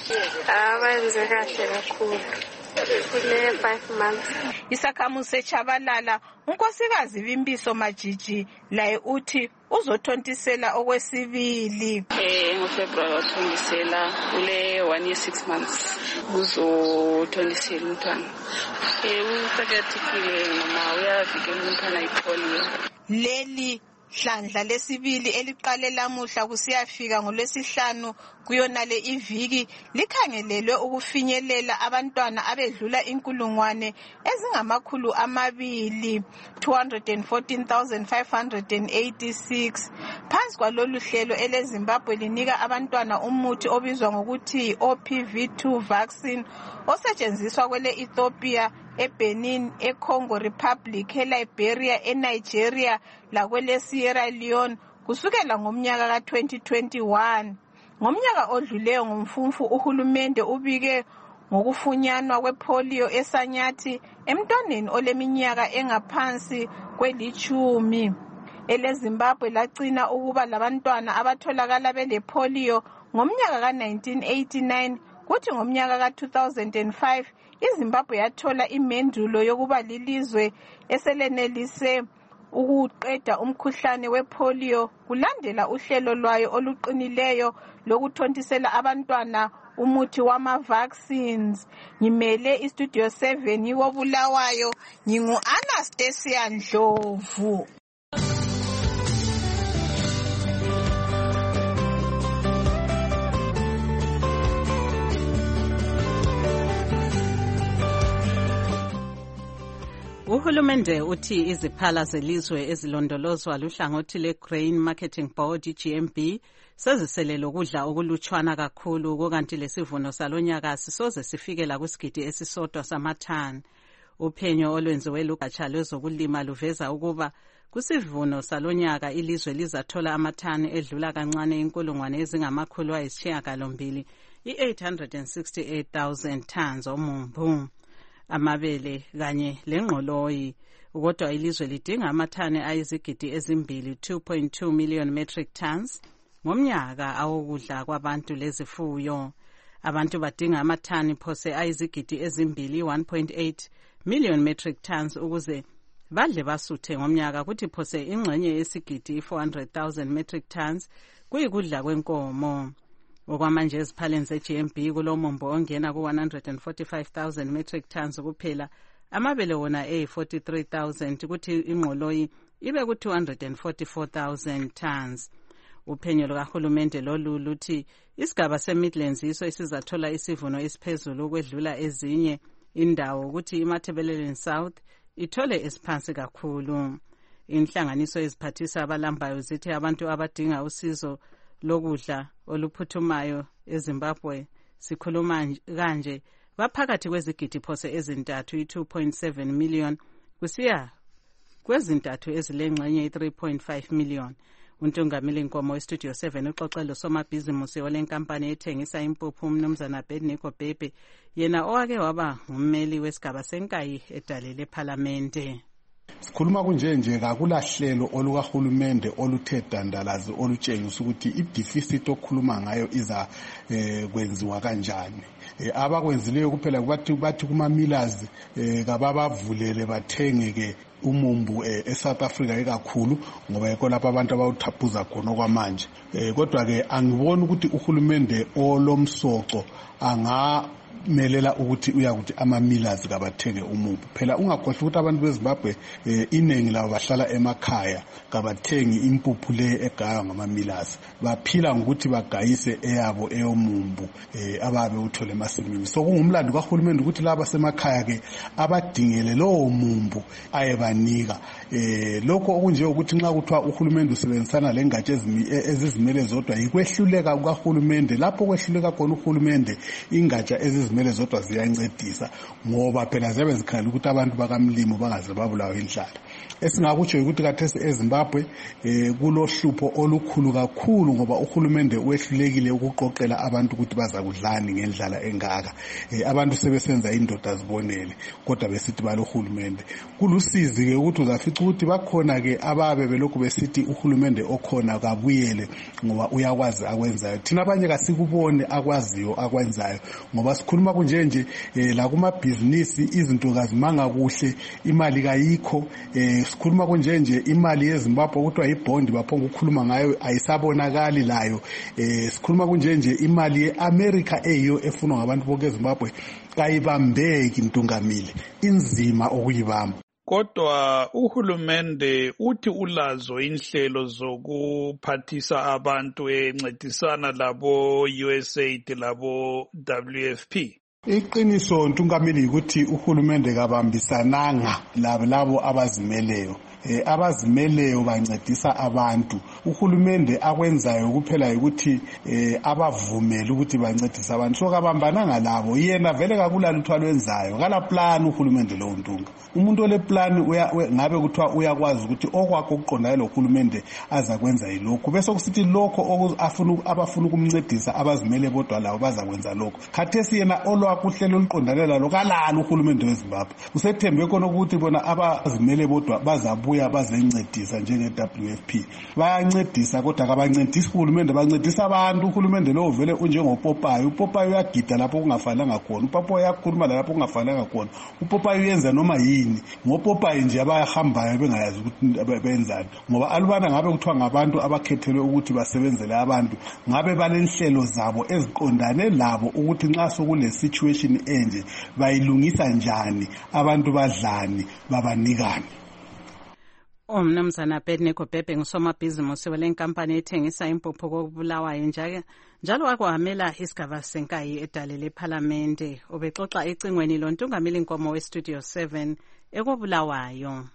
Abenze kahle kakhulu. Kule five months. Isakhamuzi seChabalala unkosikazi Bimbiso Majiji laye uthi uzothontisela okwesibili. Eh ngoFebruary wathontisela kule one year six months uzothontisela umntwana. Eh uqakathekile noma uyavikela umntwana ipolio. Leli hlandla lesibili eliqale lamuhla kusiyafika ngolwesihlanu kuyonale iviki likhangelelwe ukufinyelela abantwana abedlula inkulungwane ezingamakhulu amabili two hundred fourteen thousand five hundred eighty-six. Phansi kwalolu hlelo eleZimbabwe linika abantwana umuthi obizwa ngokuthi O P V two vaccine osetshenziswa kwele Ethiopia, eBenin, eCongo Republic, eLiberia, eNigeria lakwele Sierra Leone kusukela ngomnyaka ka twenty twenty-one. Ngomnyaka odluleyo ngomfumfu uhulumende ubike ngokufunyanwa kwepolio eSanyathi emntwaneni oleminyaka engaphansi kwelitshumi. EleZimbabwe lagcina ukuba labantwana abatholakala belepolio ngomnyaka ka nineteen eighty-nine kuthi ngomnyaka ka two thousand five iZimbabwe yathola imendulo yokuba lilizwe eselenelise ukuqeda umkhuhlane wepolio kulandela uhlelo lwayo oluqinileyo lokuthontisela abantwana umuthi wama vaccines. Ngimele istudio seven yikobulawayo ngingu Anastasia Ndlovu. Uhulumende uthi iziphala zelizwe ezilondolozwa luhlangothi le-Grain Marketing Board G M B seziselele ukudla okulutshwana kakhulu kukanti lesivuno salonyaka sisoze sifikela kusigidi esisodwa samathani. Uphenyo olwenziwe lugatsha lwezokulima luveza ukuba kusivuno salonyaka ilizwe lizathola amathani edlula kancane inkulungwane ezingamakhulu ayisishiyagalombili i-eight hundred sixty-eight thousand tons omumbu. Amabele kanye lengqoloyi kodwa ilizwe lidinga amathani ayizigidi ezimbili two point two million metric tons ngomnyaka awokudla kwabantu lezifuyo. Abantu badinga amathani phose ayizigidi ezimbili one point eight million metric tons ukuze badle basuthe ngomnyaka kuthi phose ingxenye yesigidi four hundred thousand metric tons kuyikudla kwenkomo. Okwamanje eziphaleni ze-G M B kulomumbo ongena ku-one hundred forty-five thousand metric tons kuphela, amabele wona e-forty-three thousand kuthi ingqoloyi ibe ku-two hundred forty-four thousand tons. Uphenyo lukahulumende lolu luthi isigaba se-Midlands yiso esizathola isivuno esiphezulu ukwedlula ezinye indawo ukuthi iMatabeleland South ithole esiphansi kakhulu. Inhlanganiso eziphathisa abalambayo zithi abantu abadinga usizo lokudla oluphuthumayo eZimbabwe sikhuluma kanje baphakathi kwezigidi phose ezintathu i-two point seven million kusiya kwezintathu ezilengxenye i-three point five million. Untungameli Nkomo westudio seven uxoxelo somabhizimusi olenkampani ethengisa impuphu umnumzana Bednego Bebe yena owake waba ngummeli wesigaba senkayi edalele ephalamende. sikhuluma kunje nje kakulahlelo olukahulumende oluthe dandalazi olutshengisa ukuthi i-deficit okhuluma ngayo iza eh, kwenziwa kanjani. Eh, abakwenzileyo kuphela bathi bathi kuma-millers eh, kababavulele bathenge-ke umumbu eh, eSouth Africa ikakhulu ngoba yikho lapha abantu abawuthaphuza khona okwamanje. Eh, kodwa-ke angiboni ukuthi uhulumende olomsoco anga melela ukuthi uyakuthi ama-millers kabathenge umumbu. Phela ungakhohlwa ukuthi abantu beZimbabwe eh, iningi labo bahlala emakhaya kabathengi impuphu le egaywa ngama-millers. Baphila ngokuthi bagayise eyabo eyomumbu eh, ababe uthole emasimini. So kungumlando kahulumende ukuthi laba basemakhaya-ke abadingele lowo mumbu ayebanika. Eh, lokho okunje ukuthi nxa kuthiwa uhulumende usebenzisana lengatsha ezizimele zodwa yikwehluleka kukahulumende. Lapho kwehluleka khona uhulumende ingatsha ezizimele zodwa ziyancedisa ngoba phela ziyabe zikhangela ukuthi abantu bakamlimo bangaze babulawa indlala. Esingakutsho ukuthi kathesi eZimbabwe eh, kulohlupho olukhulu kakhulu ngoba uhulumende wehlulekile ukuqoqela abantu ukuthi baza kudlani ngendlala engaka. Eh, abantu sebesenza indoda zibonele kodwa besithi balohulumende. Kulusizi ke ukuthi uzafica ukuthi bakhona ke ababe belokhu besithi uhulumende okhona kabuyele ngoba uyakwazi akwenzayo. Thina abanye kasikubone akwaziyo akwenzayo ngoba sikhuluma kunje nje eh, la kuma business izinto kazimanga kuhle, imali kayikho. Eh, sikhuluma kunje nje imali yeZimbabwe kuthiwa ibond baphonga ukukhuluma ngayo ayisabonakali layo. Eh, sikhuluma kunje nje imali yeAmerica eyiyo efunwa ngabantu bonke eZimbabwe kayibambeki Ntungamile, inzima okuyibamba. Kodwa uhulumende uthi ulazo inhlelo zokuphathisa abantu encedisana labo U S A I D labo W F P. Iqiniso Ntungamile ukuthi uhulumende kabambisananga labo labo abazimeleyo. Eh, abazimeleyo bancedisa abantu. Uhulumende akwenzayo kuphela ukuthi eh, abavumele ukuthi bancedise abantu. So kabambananga labo, yena vele kakulala uthwalo wenzayo. Kala plan uhulumende lo Ntunga. Umuntu ole plan uya ngabe kuthiwa uyakwazi ukuthi okwakho ukuqondayo lo hulumende aza kwenza yilokho. Bese kusithi lokho afuna abafuna ukumncedisa abazimele bodwa labo bazakwenza lokho. Khathesi yena olwakho uhlelo oluqondalela lo kalala uhulumende weZimbabwe. Usethembe khona ukuthi bona abazimele bodwa bazabu uya bazencedisa njenge-W F P. Bayancedisa kodwa kabancedisi uhulumende, bancedisa abantu. Uhulumende lo vele unjengoPopayi. uPopayi uyagida lapho kungafanelanga khona. uPopayi uyakhuluma lapho kungafanelanga khona. uPopayi uyenza noma yini. NgoPopayi nje abahambayo bengayazi ukuthi benzani. Ngoba alubana ngabe kuthiwa ngabantu abakhethelwe ukuthi basebenzele abantu, ngabe balenhlelo zabo eziqondane labo ukuthi nxa sokule situation enje bayilungisa njani, abantu badlani, babanikani. Umnumzana Bednego Bhebhe ngusomabhizimusi welenkampani ethengisa impuphu koBulawayo njalo njalo wakwamela isigaba senkayi edale lePhalamende. Ubexoxa ecingweni loNtungamili Nkomo weStudio seven ekoBulawayo.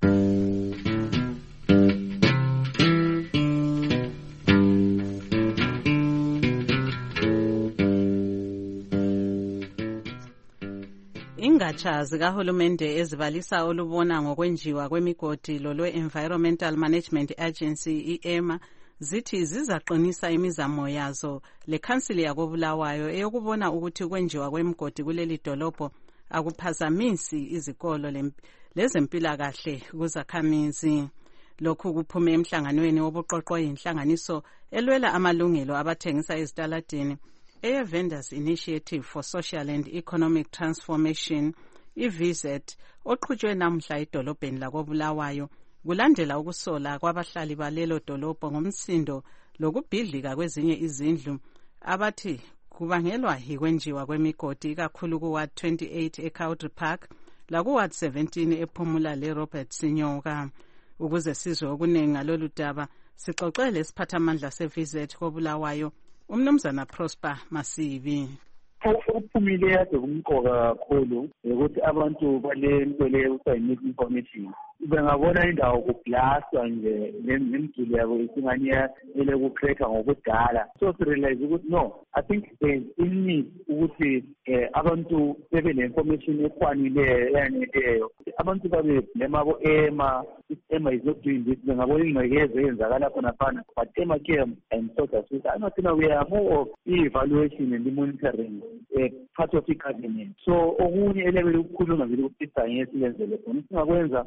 Ingatsha zikahulumende ezibalisa olubona ngokwenjiwa kwemigodi lolwe-Environmental Management Agency I-E M A zithi zizaqinisa imizamo yazo lekhansili yakoBulawayo eyokubona ukuthi kwenjiwa kwemigodi kuleli dolobho akuphazamisi izikolo lezempilakahle kuzakhamizi. Lokhu kuphume emhlanganweni wobuqoqo yinhlanganiso elwela amalungelo abathengisa ezitaladini eye-Vendors Initiative for Social and Economic Transformation, I-V Z, oqhutshwe namhla edolobheni lakoBulawayo kulandela ukusola kwabahlali balelo dolobho ngomsindo lokubhidlika kwezinye izindlu abathi kubangelwa yikwenjiwa kwemigodi ikakhulu kuWard twenty-eight eCowdry Park lakuWard seventeen ePhumula leRobert Sinyoka. Ukuze sizwe okuningi ngalolu daba sixoxele isiphathamandla se-V Z koBulawayo umnumzana Prosper Masibi. Uphumile yade kumqoka kakhulu ukuthi abantu bale nto le usayini information bengabona indawo kublastwa nje nemiduli yabo isingani ele kucreate ngokudala. So to realize ukuthi no, I think there's in need ukuthi abantu bebe ne-information ekwanileyo eyaneleyo. Abantu babe nemabo ema ema is not doing this. Bengabona ingcekeza eyenzakala khona phana but ema came and sort of I know you know we are more of evaluation and monitoring uh, part of the government. So okunye elebele ukukhuluma nje ukuthi isayini silenzele khona singakwenza khathi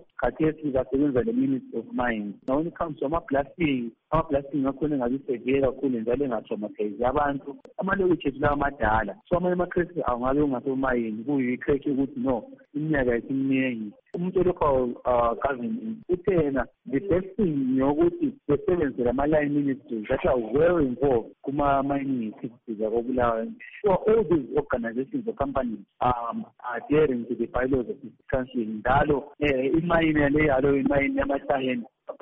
case basebenza le Ministry of Mines. Now when it comes to ama-blasting, ama-blasting akhona engabi severe kakhulu njalo enga-traumatize abantu. Amalokitshi ethu lawa amadala. So amanye ama-cracks angabe ungasemayini kuyi-crack ukuthi no, iminyaka isiminingi. Umuntu olokho cousin uthena the best thing yokuthi besebenzele ama-line ministries that are well involved kuma-mining activities akobulawayo. So all these organizations or companies um, are adhering to the bylaws of this country. Njalo imayini le yalo imayini yamatayeni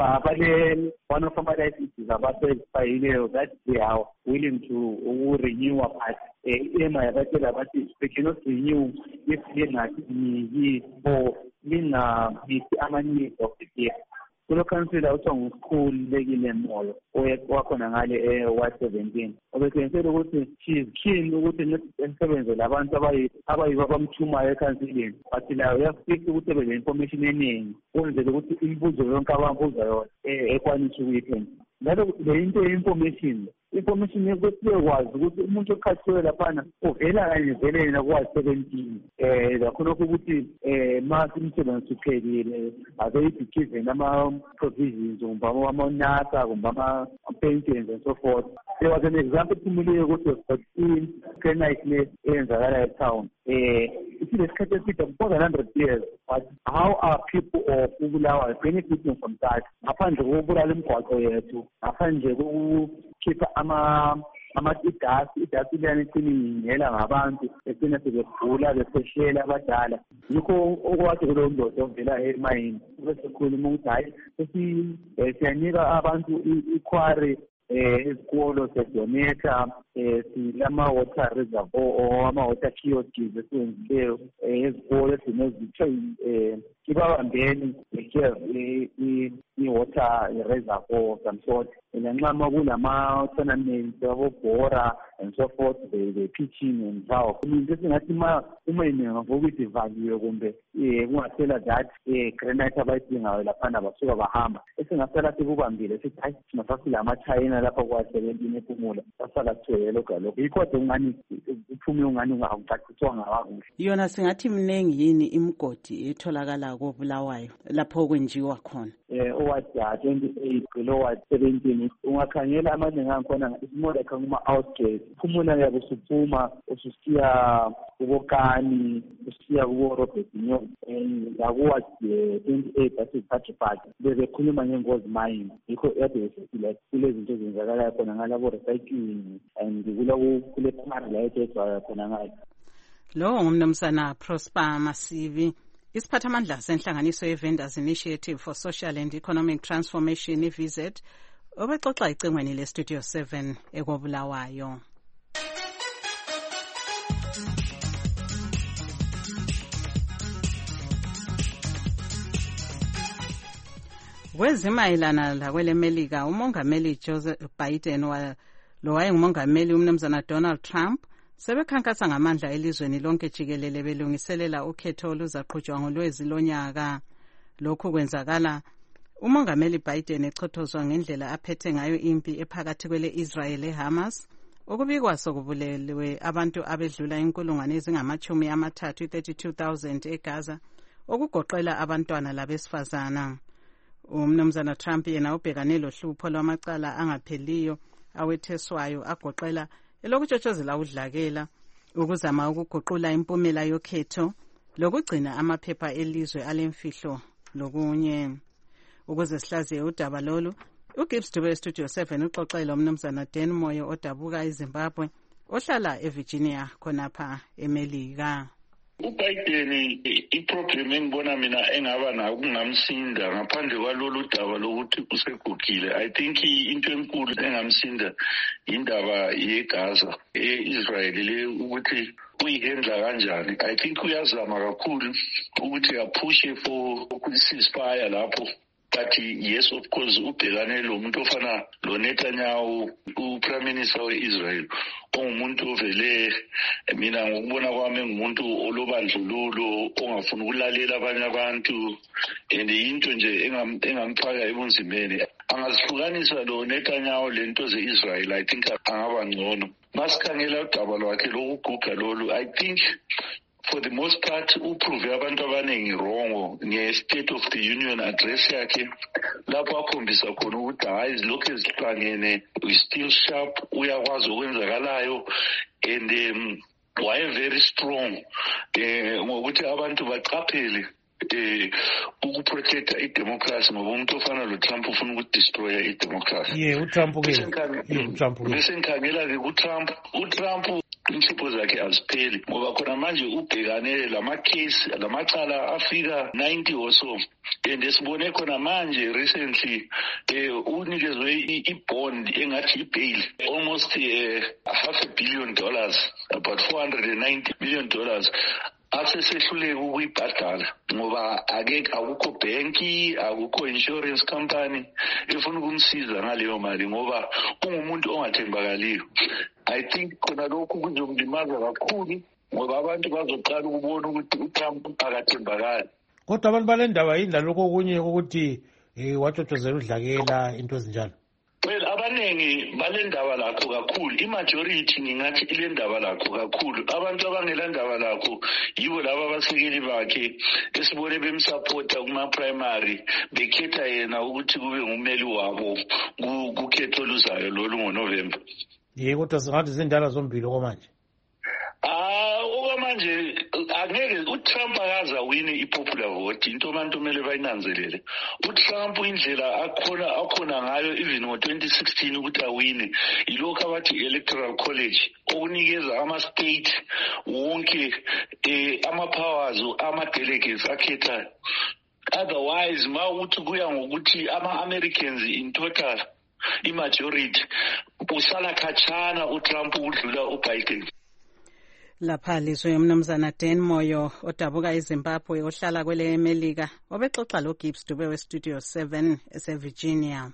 bale one of our licenses abasefayileyo that they are willing to uh, renew a part. Ema yabatela bathi they cannot renew if lingathi or lingabithi ama-needs of the year. Kulo council awuthiwa ngusikhululekile Moyo wakhona ngale e-Ward seventeen obesenzela ukuthi she is keen ukuthi nisebenzele abantu abayibo abamthumayo ekhansileni but layo uyafisa ukuthi ebe le-information eningi kwenzele ukuthi imibuzo yonke abambuza yona ekwanise ukuyiphendula. Njalo le into ye-information information yokuthi bekwazi ukuthi umuntu okhathiwe laphana uvela kanye vele yena kuwa seventeen um lakhonokho ukuthi um ma simsebenzi uphelile abe-be given ama-provisions kumbe ama-nasa kumbe ama-pensions and so forth. There was an example ephumuleyo ukuthi was-fourteen granite le eyenzakala etown. Um ithi lesikhathi eside more than hundred years, but how are people of uBulawayo benefiting from that ngaphandle kokubulala imigwaqo yethu, ngaphandle kokukhipha ama ama-idasi idasi liyana icininyela ngabantu egcina sebegula bepheshela abadala. Yikho okwakhe kulowo ndoda ovela emayini besekhuluma ukuthi hayi siyanika abantu ikhwari ezikolo sedoneta silama-water reservoir or ama-water kiosks esiwenzileyo ezikolo ezinezitho um ibabambeni i-water reservoir some sort. Nanxama kulama-tournaments abobhora and so forth, the pitching and how. Into esingathi uma ingava ukuthi ivaliwe kumbe kungasela that granite abayidingayo laphana basuka bahamba. Esingasala sikubambile sithi hayi thina sasile ama-China lapha kwa-seventeen ephumula sasala sithwele lokho lokho. Yikho de ungani uphume ungani ungawucaciswanga kakuhle. Yona singathi mningi yini imigodi etholakala koBulawayo lapho kwenjiwa khona? Eh oward twenty-eight below seventeen ungakhangela amaningi angikhona isimole like kuma-outskirts phumula yabo suphuma ususiya kubokani usiya kubo-Robert Nyoka ngakuwa twenty-eight asiziphathiphathe bebekhuluma ngengozi mayini. Yikho ade besesile kule zinto ezenzakalayo khona ngalabo recycling and kule phara la ethethwayo khona ngayo. Lo ngumnumzana Prosper Masivi, isiphathamandla senhlanganiso ye-Vendors Initiative for Social and Economic Transformation i-V Z, obexoxa icingweni le-Studio seven ekoBulawayo. Kwezimayelana lakwele Melika, umongameli Joseph Biden wa lo wayengumongameli umnumzana Donald Trump sebekhankasa ngamandla elizweni lonke jikelele belungiselela ukhetho oluzaqhutshwa ngoLwezi lonyaka. Lokhu kwenzakala umongameli Biden echothozwa ngendlela aphethe ngayo impi ephakathi kwele Israel leHamas, okubikwa sokubulelwe abantu abedlula inkulungwane ezingamachumi amathathu thirty-two thousand eGaza, okugoqela abantwana labesifazana. Umnumzana Trump yena ubhekane lohlupho lwamacala angapheliyo awetheswayo agoqela elokutshotshozela udlakela, ukuzama ukuguqula impumela yokhetho, lokugcina amaphepha elizwe alemfihlo lokunye. Ukuze sihlaziye udaba lolu, uGibbs Dube Studio seven uxoxele umnumzana Dan Moyo odabuka eZimbabwe ohlala eVirginia khonapha eMelika. uBiden iproblem engibona mina engaba nayo kungamsinda ngaphandle kwalolu daba lokuthi usegugile. I think into enkulu engamsinda indaba yeGaza e-Israel le ukuthi uyihendla kanjani. I think uyazama kakhulu ukuthi aphushe for ceasefire lapho. But yes, of course, ubhekane lo muntu ofana lo Netanyahu, uPrime Minister we-Israel, ongumuntu ovele mina ngokubona kwami ngumuntu olobandlululo ongafuna ukulalela abanye abantu, and into nje engamphaka ebunzimeni. Angazihlukanisa lo Netanyahu lento ze-Israel, I think angaba ngcono. Masikhangela udaba lwakhe lokuguga lolu, I think for the most part uprove abantu abaningi wrong nge-State of the Union address yakhe lapho akhombisa khona ukuthi hayi izilokhu ezihlangene still sharp uyakwazi okwenzakalayo and um, waye very strong eh ngokuthi abantu baqaphele eh ukuprotecta i-democracy ngoba umuntu ofana lo Trump ufuna ukudestroya i-democracy. Yeah, uTrump ke. Yeah, uTrump ke. Bese ngikhangela ke uTrump, uTrump insipho zakhe azipheli ngoba khona manje ubhekane lama-case lamacala afika ninety or so and esibone khona manje recently eh unikezwe i-bond engathi i-bail almost uh, half a billion dollars, about four hundred ninety million dollars. Asesehluleka ukuyibhadala ngoba ake akukho banki akukho insurance company efuna ukumsiza ngaleyo mali ngoba ungumuntu ongathembakaliyo. I think khona lokhu kuzomlimaza kakhulu ngoba abantu bazoqala ukubona ukuthi uTrump akathembakali. Kodwa abantu balendaba yindla lokho okunye ukuthi eh watshotshozelwa udlakela into ezinjalo. Well, abanengi balendaba lakho kakhulu. I-majority ngingathi ilendaba lakho kakhulu. Abantu abangelandaba lakho yibo laba abasekeli bakhe esibone bemsupporta kuma-primary bekhetha yena ukuthi kube ngumeli wabo kukhetho oluzayo lolu ngoNovember. Yebo, kodwa singathi zindala zombili okwamanje. Ah, okwamanje angeke uTrump akaza wine i-popular vote, into abantu kumele bayinanzelele. uTrump indlela akhona akhona ngayo even ngo-twenty sixteen ukuthi awine ilokhu abathi electoral college okunikeza ama-state wonke eh, ama-powers ama-delegates akhethayo. Otherwise ma uthi kuya ngokuthi ama-Americans in total i-majority usala khatshana uTrump udlula uBiden. Lapha lizwe yomnumzana Dan Moyo odabuka eZimbabwe ohlala kwele Melika obexoxa lo Gibbs Dube we Studio seven ese Virginia.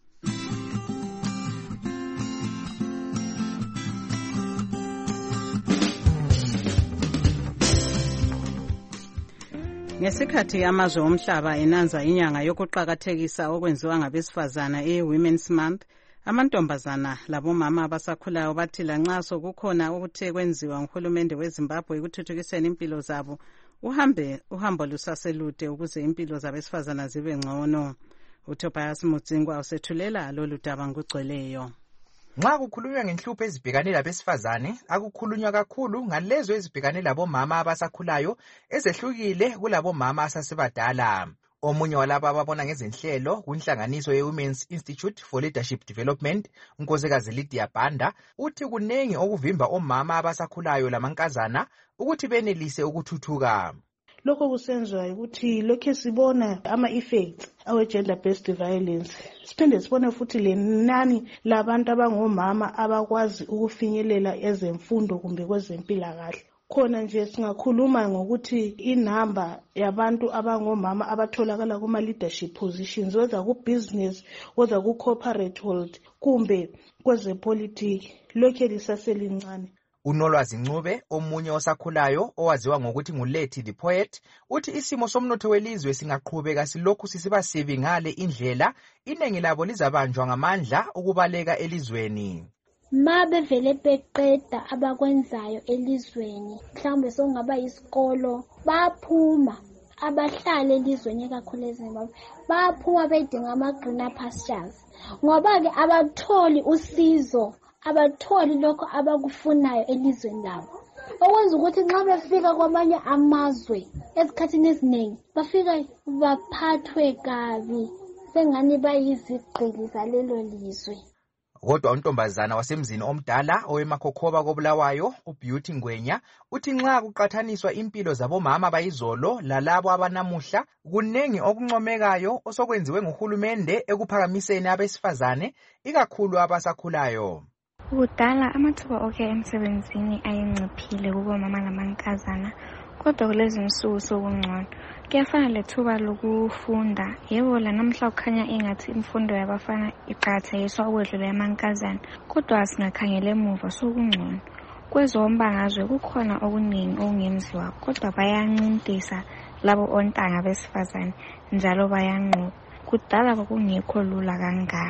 Ngesikhathi amazwe omhlaba enanza inyanga yokuqhakathekisa okwenziwa ngabesifazana e-Women's Month, amantombazana labomama abasakhulayo bathi lanxa sokukhona okuthe kwenziwa nguhulumende weZimbabwe ekuthuthukiseni impilo zabo, uhambe uhambo lusaselude ukuze impilo zabesifazana zibe ngcono. uTobias Mudzingwa usethulela lolu daba ngugcweleyo. Nxa kukhulunywa ngenhlupho ezibhekane labesifazane, akukhulunywa kakhulu ngalezo ezibhekane labomama abasakhulayo ezehlukile kulabomama asasebadala. Omunye walabo ababona ngezenhlelo kunhlanganiso ye-Women's Institute for Leadership Development, unkosikazi Lydia Banda, uthi kunengi okuvimba omama abasakhulayo lamankazana ukuthi benelise ukuthuthuka. Lokho kusenziwa ukuthi lokho sibona ama-effects awe-gender based violence. Siphinde sibone futhi lenani labantu abangomama abakwazi ukufinyelela ezemfundo kumbe kwezempilakahle. Khona nje singakhuluma ngokuthi inamba yabantu abangomama abatholakala kuma leadership positions, whether ku business, whether ku corporate world kumbe kwezepolitiki, lokho lisaselincane. uNolwazi Ncube, omunye osakhulayo owaziwa ngokuthi nguLethi the Poet, uthi isimo somnotho welizwe singaqhubeka silokhu sisiba sibi ngale indlela iningi labo lizabanjwa ngamandla ukubaleka elizweni. Ma bevele beqeda abakwenzayo elizweni, mhlawumbe sokungaba isikolo, baphuma abahlale elizweni kakhulu eZimbabwe, baphuma bedinga ama-greener pastures ngoba ke abatholi usizo, abatholi lokho abakufunayo elizweni labo, okwenza ukuthi nxa befika kwamanye amazwe esikhathini eziningi bafika baphathwe kabi sengani bayizigqili zalelo lizwe. Kodwa untombazana wasemzini omdala oweMakhokhoba koBulawayo, uBeauty Ngwenya, uthi nxa kuqathaniswa impilo zabomama bayizolo lalabo abanamuhla, kunengi okuncomekayo osokwenziwe nguhulumende ekuphakamiseni abesifazane ikakhulu abasakhulayo. Kudala amathuba onke emsebenzini ayenciphile kubomama lamankazana, kodwa kulezi insuku sokungcono. Kuyafana lethuba lokufunda. Yebo lanamhla kukhanya engathi imfundo yabafana iqakathekiswa ukwedlula yamankazana, kodwa singakhangela emuva sokungcono. Kwezombangazwe kukhona okuningi okungenziwa, kodwa bayancintisa labo ontanga besifazane njalo bayanqoba. Kudala kwakungekho lula kangaka.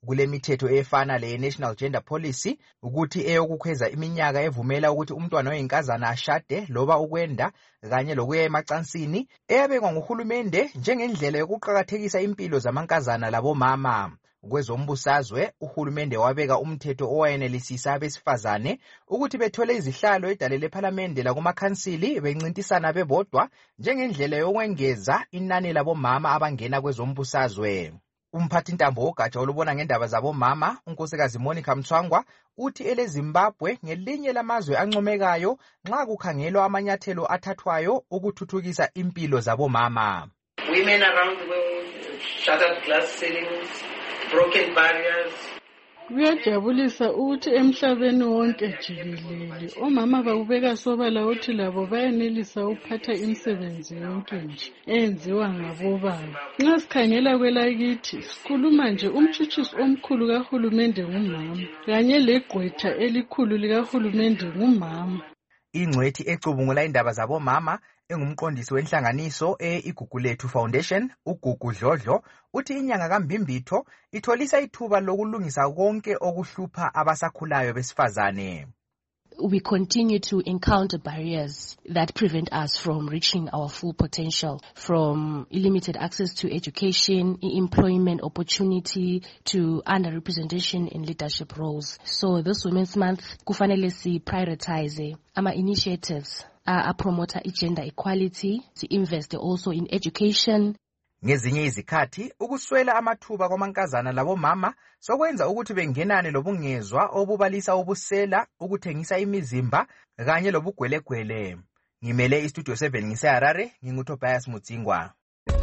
Kule mithetho efana le National Gender Policy ukuthi eyokukhweza iminyaka evumela ukuthi umntwana oyinkazana ashade loba ukwenda kanye lokuya emacansini eyabekwa nguhulumende njengendlela yokuqhakathekisa impilo zamankazana labomama. Kwezombusazwe uhulumende wabeka umthetho owayenelisisa abesifazane ukuthi bethole izihlalo edale lePhalamende lakumakhansili bencintisana bebodwa njengendlela yokwengeza inani labomama abangena kwezombusazwe. Umphathintambo wogatsha olubona ngendaba zabomama unkosikazi Monica Mthwangwa uthi ele Zimbabwe ngelinye lamazwe ancomekayo nxa kukhangelwa amanyathelo athathwayo ukuthuthukisa impilo zabomama. Women around the world, shattered glass ceilings, broken barriers. Kuyajabulisa ukuthi emhlabeni wonke jikelele omama bakubeka sobala ukuthi labo bayenelisa ukuphatha imisebenzi yonke nje eyenziwa ngabobaba. Nxa sikhangela kwelakithi sikhuluma nje umtshutshisi omkhulu kahulumende ngumama kanye legqwetha elikhulu likahulumende ngumama. Ingcwethi ecubungula indaba zabomama engumqondisi wenhlanganiso e-Igugulethu Foundation, uGugu Dlodlo, uthi inyanga kaMbimbitho itholisa ithuba lokulungisa konke okuhlupha abasakhulayo besifazane. We continue to encounter barriers that prevent us from reaching our full potential, from limited access to education, employment opportunity, to underrepresentation in leadership roles. So this Women's Month, kufanele si prioritize ama initiatives uh, promote gender equality, to invest also in education. Ngezinye izikhathi ukuswela amathuba kwamankazana labomama sokwenza ukuthi bengenane lobungezwa obubalisa ubusela, ukuthengisa imizimba kanye lobugwelegwele. Ngimele iStudio seven ngiseHarare, nginguTobias Mutsingwa.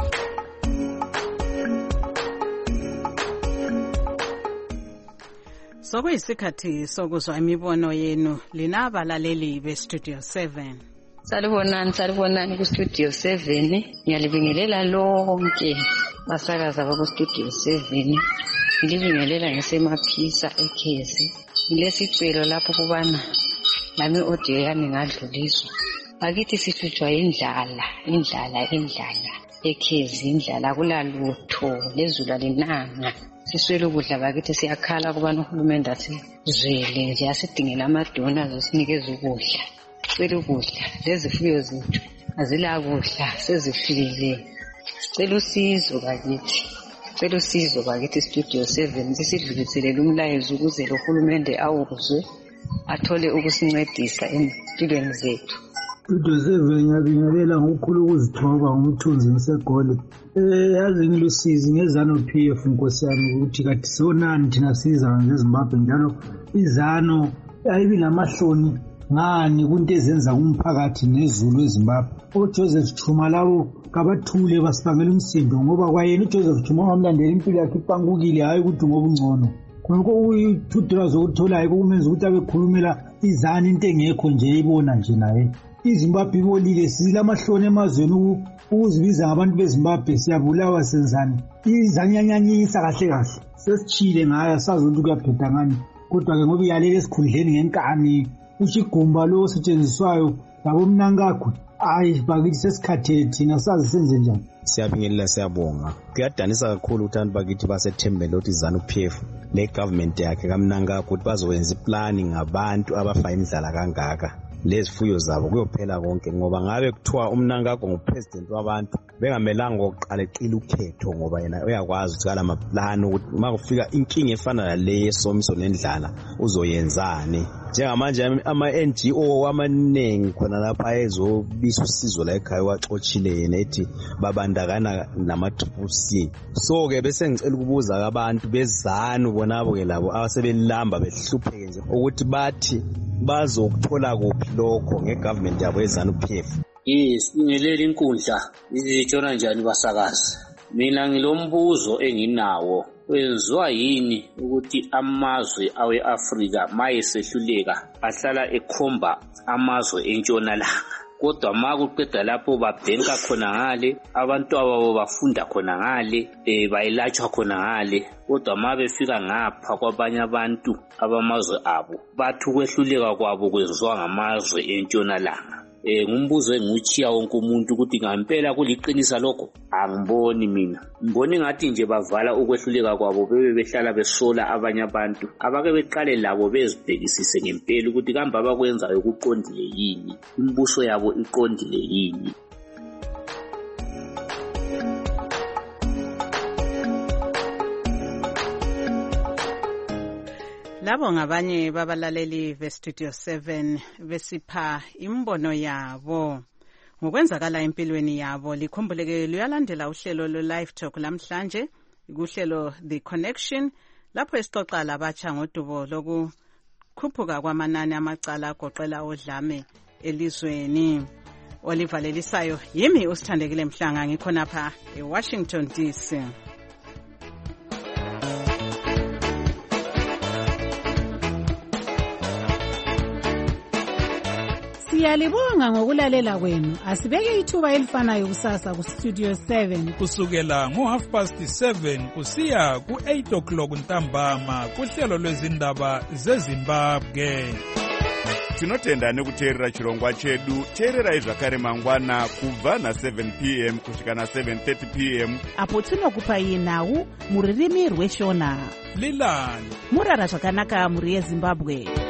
Sokuyisikhathi sokuzwa imibono yenu linabalaleli beStudio seven. Salibonani salibonani kuStudio seven. Ngiyalibingelela lonke basakaza bakuStudio seven. Ngilibingelela ngesemaphisa ekhezi. Ngilesicelo lapho kubana nami audio yami ngadluliswa. Bakithi sihlutshwa indlala, indlala, indlala ekhezi, indlala kulalutho, lezulu linanga. Siswele ukudla bakithi siyakhala kubana uhulumende athi zwele nje asidingela amadona zosinikeza ukudla. Sicela ukudla, lezifuyo zethu azila kudla sezifikile. Sicela usizo bakithi, sicela usizo bakithi Studio seven sisidluliselele umlayezo ukuze lo hulumende awuzwe athole ukusincedisa empilweni zethu. Studio seven ngiyabingelela ngokukhulu ukuzithoba ngomthunzi ngisegole. Eh yazi ngilusizi ngezano P F Nkosi yami ukuthi kathi sonani thina siza ngeZimbabwe njalo izano ayibi namahloni ngani kunto ezenza kumphakathi nezulu eZimbabwe. uJoseph Chuma labo kabathule basibangela umsindo ngoba kwayena uJoseph Chuma wamlandela impilo yakhe ipangukile hayi ukuthi ngobungcono. Konke uyithudela zokuthola ikumenza ukuthi abekhulumela izani into engekho nje ibona nje naye. iZimbabwe ibolile silamahloni emazweni ukuzibiza ngabantu beZimbabwe siyabulawa senzani. Izanyanyanyisa kahle kahle. Sesichile ngayo sazi ukuthi kuyaphetha ngani. Kodwa ke ngoba iyalele esikhundleni ngenkani ushigumba lo setshenziswayo labomnankakho ayi bakithi sesikhathele thina sazi senze njani. Siyabingelela siyabonga. Kuyadanisa kakhulu ukuthi abantu bakithi basethembele ukuthi izanu P F le government yakhe kamnankakho ukuthi bazowenza iplanning ngabantu abafa imidlala kangaka. Lezifuyo zabo kuyophela konke ngoba ngabe kuthiwa umnankakho ngupresident wabantu bengamelanga oqala eqila ukhetho ngoba yena uyakwazi ukuthi kala maplani ukuthi makufika inkinga efana nale yesomiso nendlala uzoyenzani. Njengamanje ama-N G O amaningi khona lapha ezobisa usizo la ekhaya waxochile yena ethi babandakana nama-Triple C. So-ke bese ngicela ukubuza abantu bezanu bonabo ke labo abasebelamba behlupheke nje ukuthi bathi bazokuthola kuphi lokho ngegovernment yabo ezanu P F. Yes, ingelela inkundla izitshona njani basakazi. Mina ngilombuzo enginawo. Kwenziwa yini ukuthi amazwe awe-Afrika mayesehluleka ahlala ekhomba amazwe entshonalanga? Kodwa makuqeda lapho babhenka khona ngale, abantu ababo bafunda khona ngale, e, bayelatshwa khona ngale. Kodwa mabefika ngapha kwabanye abantu abamazwe abo bathi ukwehluleka kwabo kwenziwa ngamazwe entshonalanga. eh ngumbuzo engiuchiya wonke umuntu ukuthi ngampela kuliqinisa lokho. Angiboni mina. Ngibona ngathi nje bavala ukwehluleka kwabo bebe behlala besola abanye abantu. Abake beqale labo bezibhekisise ngempela ukuthi kambe abakwenzayo kuqondile yini. Imbuso yabo iqondile yini. Labo ngabanye babalaleli be Studio seven besipha imbono yabo ngokwenzakala empilweni yabo. Likhumbuleke luyalandela uhlelo lo Live Talk lamhlanje, uhlelo The Connection, lapho esixoxa labatsha ngodubo lokukhuphuka kwamanani amacala agoqela odlame elizweni. Oliver Lelisayo yimi usithandekile Mhlanga, ngikhona pha eWashington D C. Siyalibonga ngokulalela kwenu. Asibeke ithuba elifanayo kusasa ku Studio seven kusukela ngo half past seven kusiya ku eight o'clock ntambama kuhlelo lwezindaba zeZimbabwe. Tinotenda nekuteerera chirongwa chedu. Teererai zvakare mangwana kubva na seven p m kusvika na seven thirty p m apo tinokupai nhau muririmi rweshona. Lilani murara zvakanaka muri yeZimbabwe.